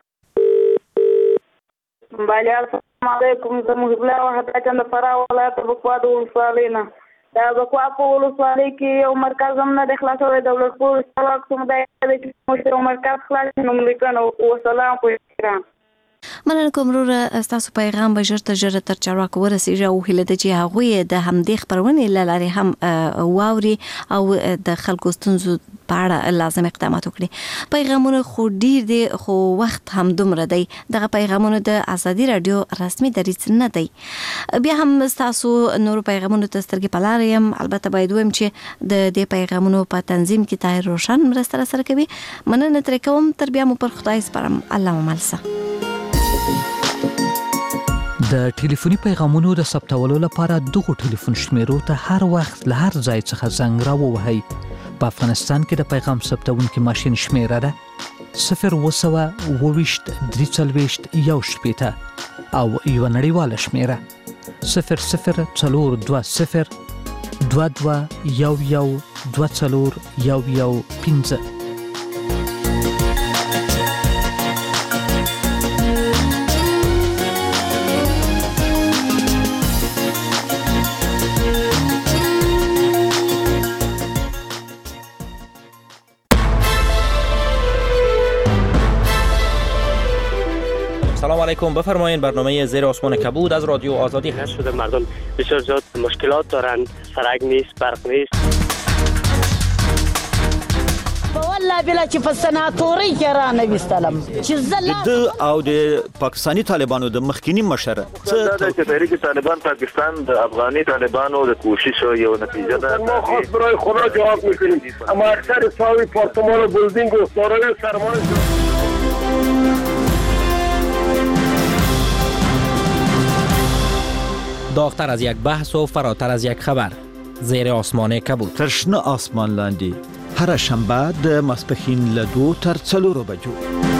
بله السلام علیکم زه محب الله وحدت د فراه ولایت بکوا د ولسوالۍ نه دا بکوا په ولسوالۍ کې یو مرکز هم نه دی خلاصولی د ولسپور چارواکو سمدای دی چې موږ یو مرکز خلاص کړو نوملیکنه وسلام په احترام. مننه کوم وروره ستاسو پیغام به ژر تر ژره تر چارواکو ورسېږي او هیله ده چې هغوی د همدې خپرونې له لارې هم واوري او د خلکو ستونزو په اړه لازم اقدامات وکړي. پیغامونه خو ډیر دي خو وخت هم دومره دی دغه پیغامونه د ازادي رادیو رسمي دریځ نه دی. بیا هم ستاسو نور پیغامونه ته سترګې په لاره یم. البته باید ووایم چې د دې پیغامونو په تنظیم کې طاهر روشن مرسته راسره کوي. مننه ترې کوم تر بیا مو پر خدای سپارم. الله مو مل شه. د ټلیفوني پیغامونو د ثبتولو لپاره دغه ټلیفون شمیرو ته هر وخت له هر ځای څخه زنګ راووهئ په افغانستان کې د پیغام ثبتونکي ماشین شمیره ده 02023 340 او یو نړیواله شمیره 0042 22 سلام علیکم. بفرمایید برنامه زیر آسمان کبود از رادیو آزادی هست. شده مردم بسیار زیاد مشکلات دارند، سرک نیست، برق نیست. والله بلا چې په سناتوري کې را نه وستلم چې د او د پاکستانی طالبانو د مخکینی مشره څه د تحریک طالبان پاکستان د افغاني طالبانو د کوشش یو نتیجه ده. ما خاص برای خدا جواب میکنیم اما اکثر ساوی پارتمان و بلدینگ و سارای سرمان داغتر از یک بحث و فراتر از یک خبر. زیر آسمان کبود. ترشنه آسمان لاندی هر شنبه د ماسپښین له 2 تر 4 بجو.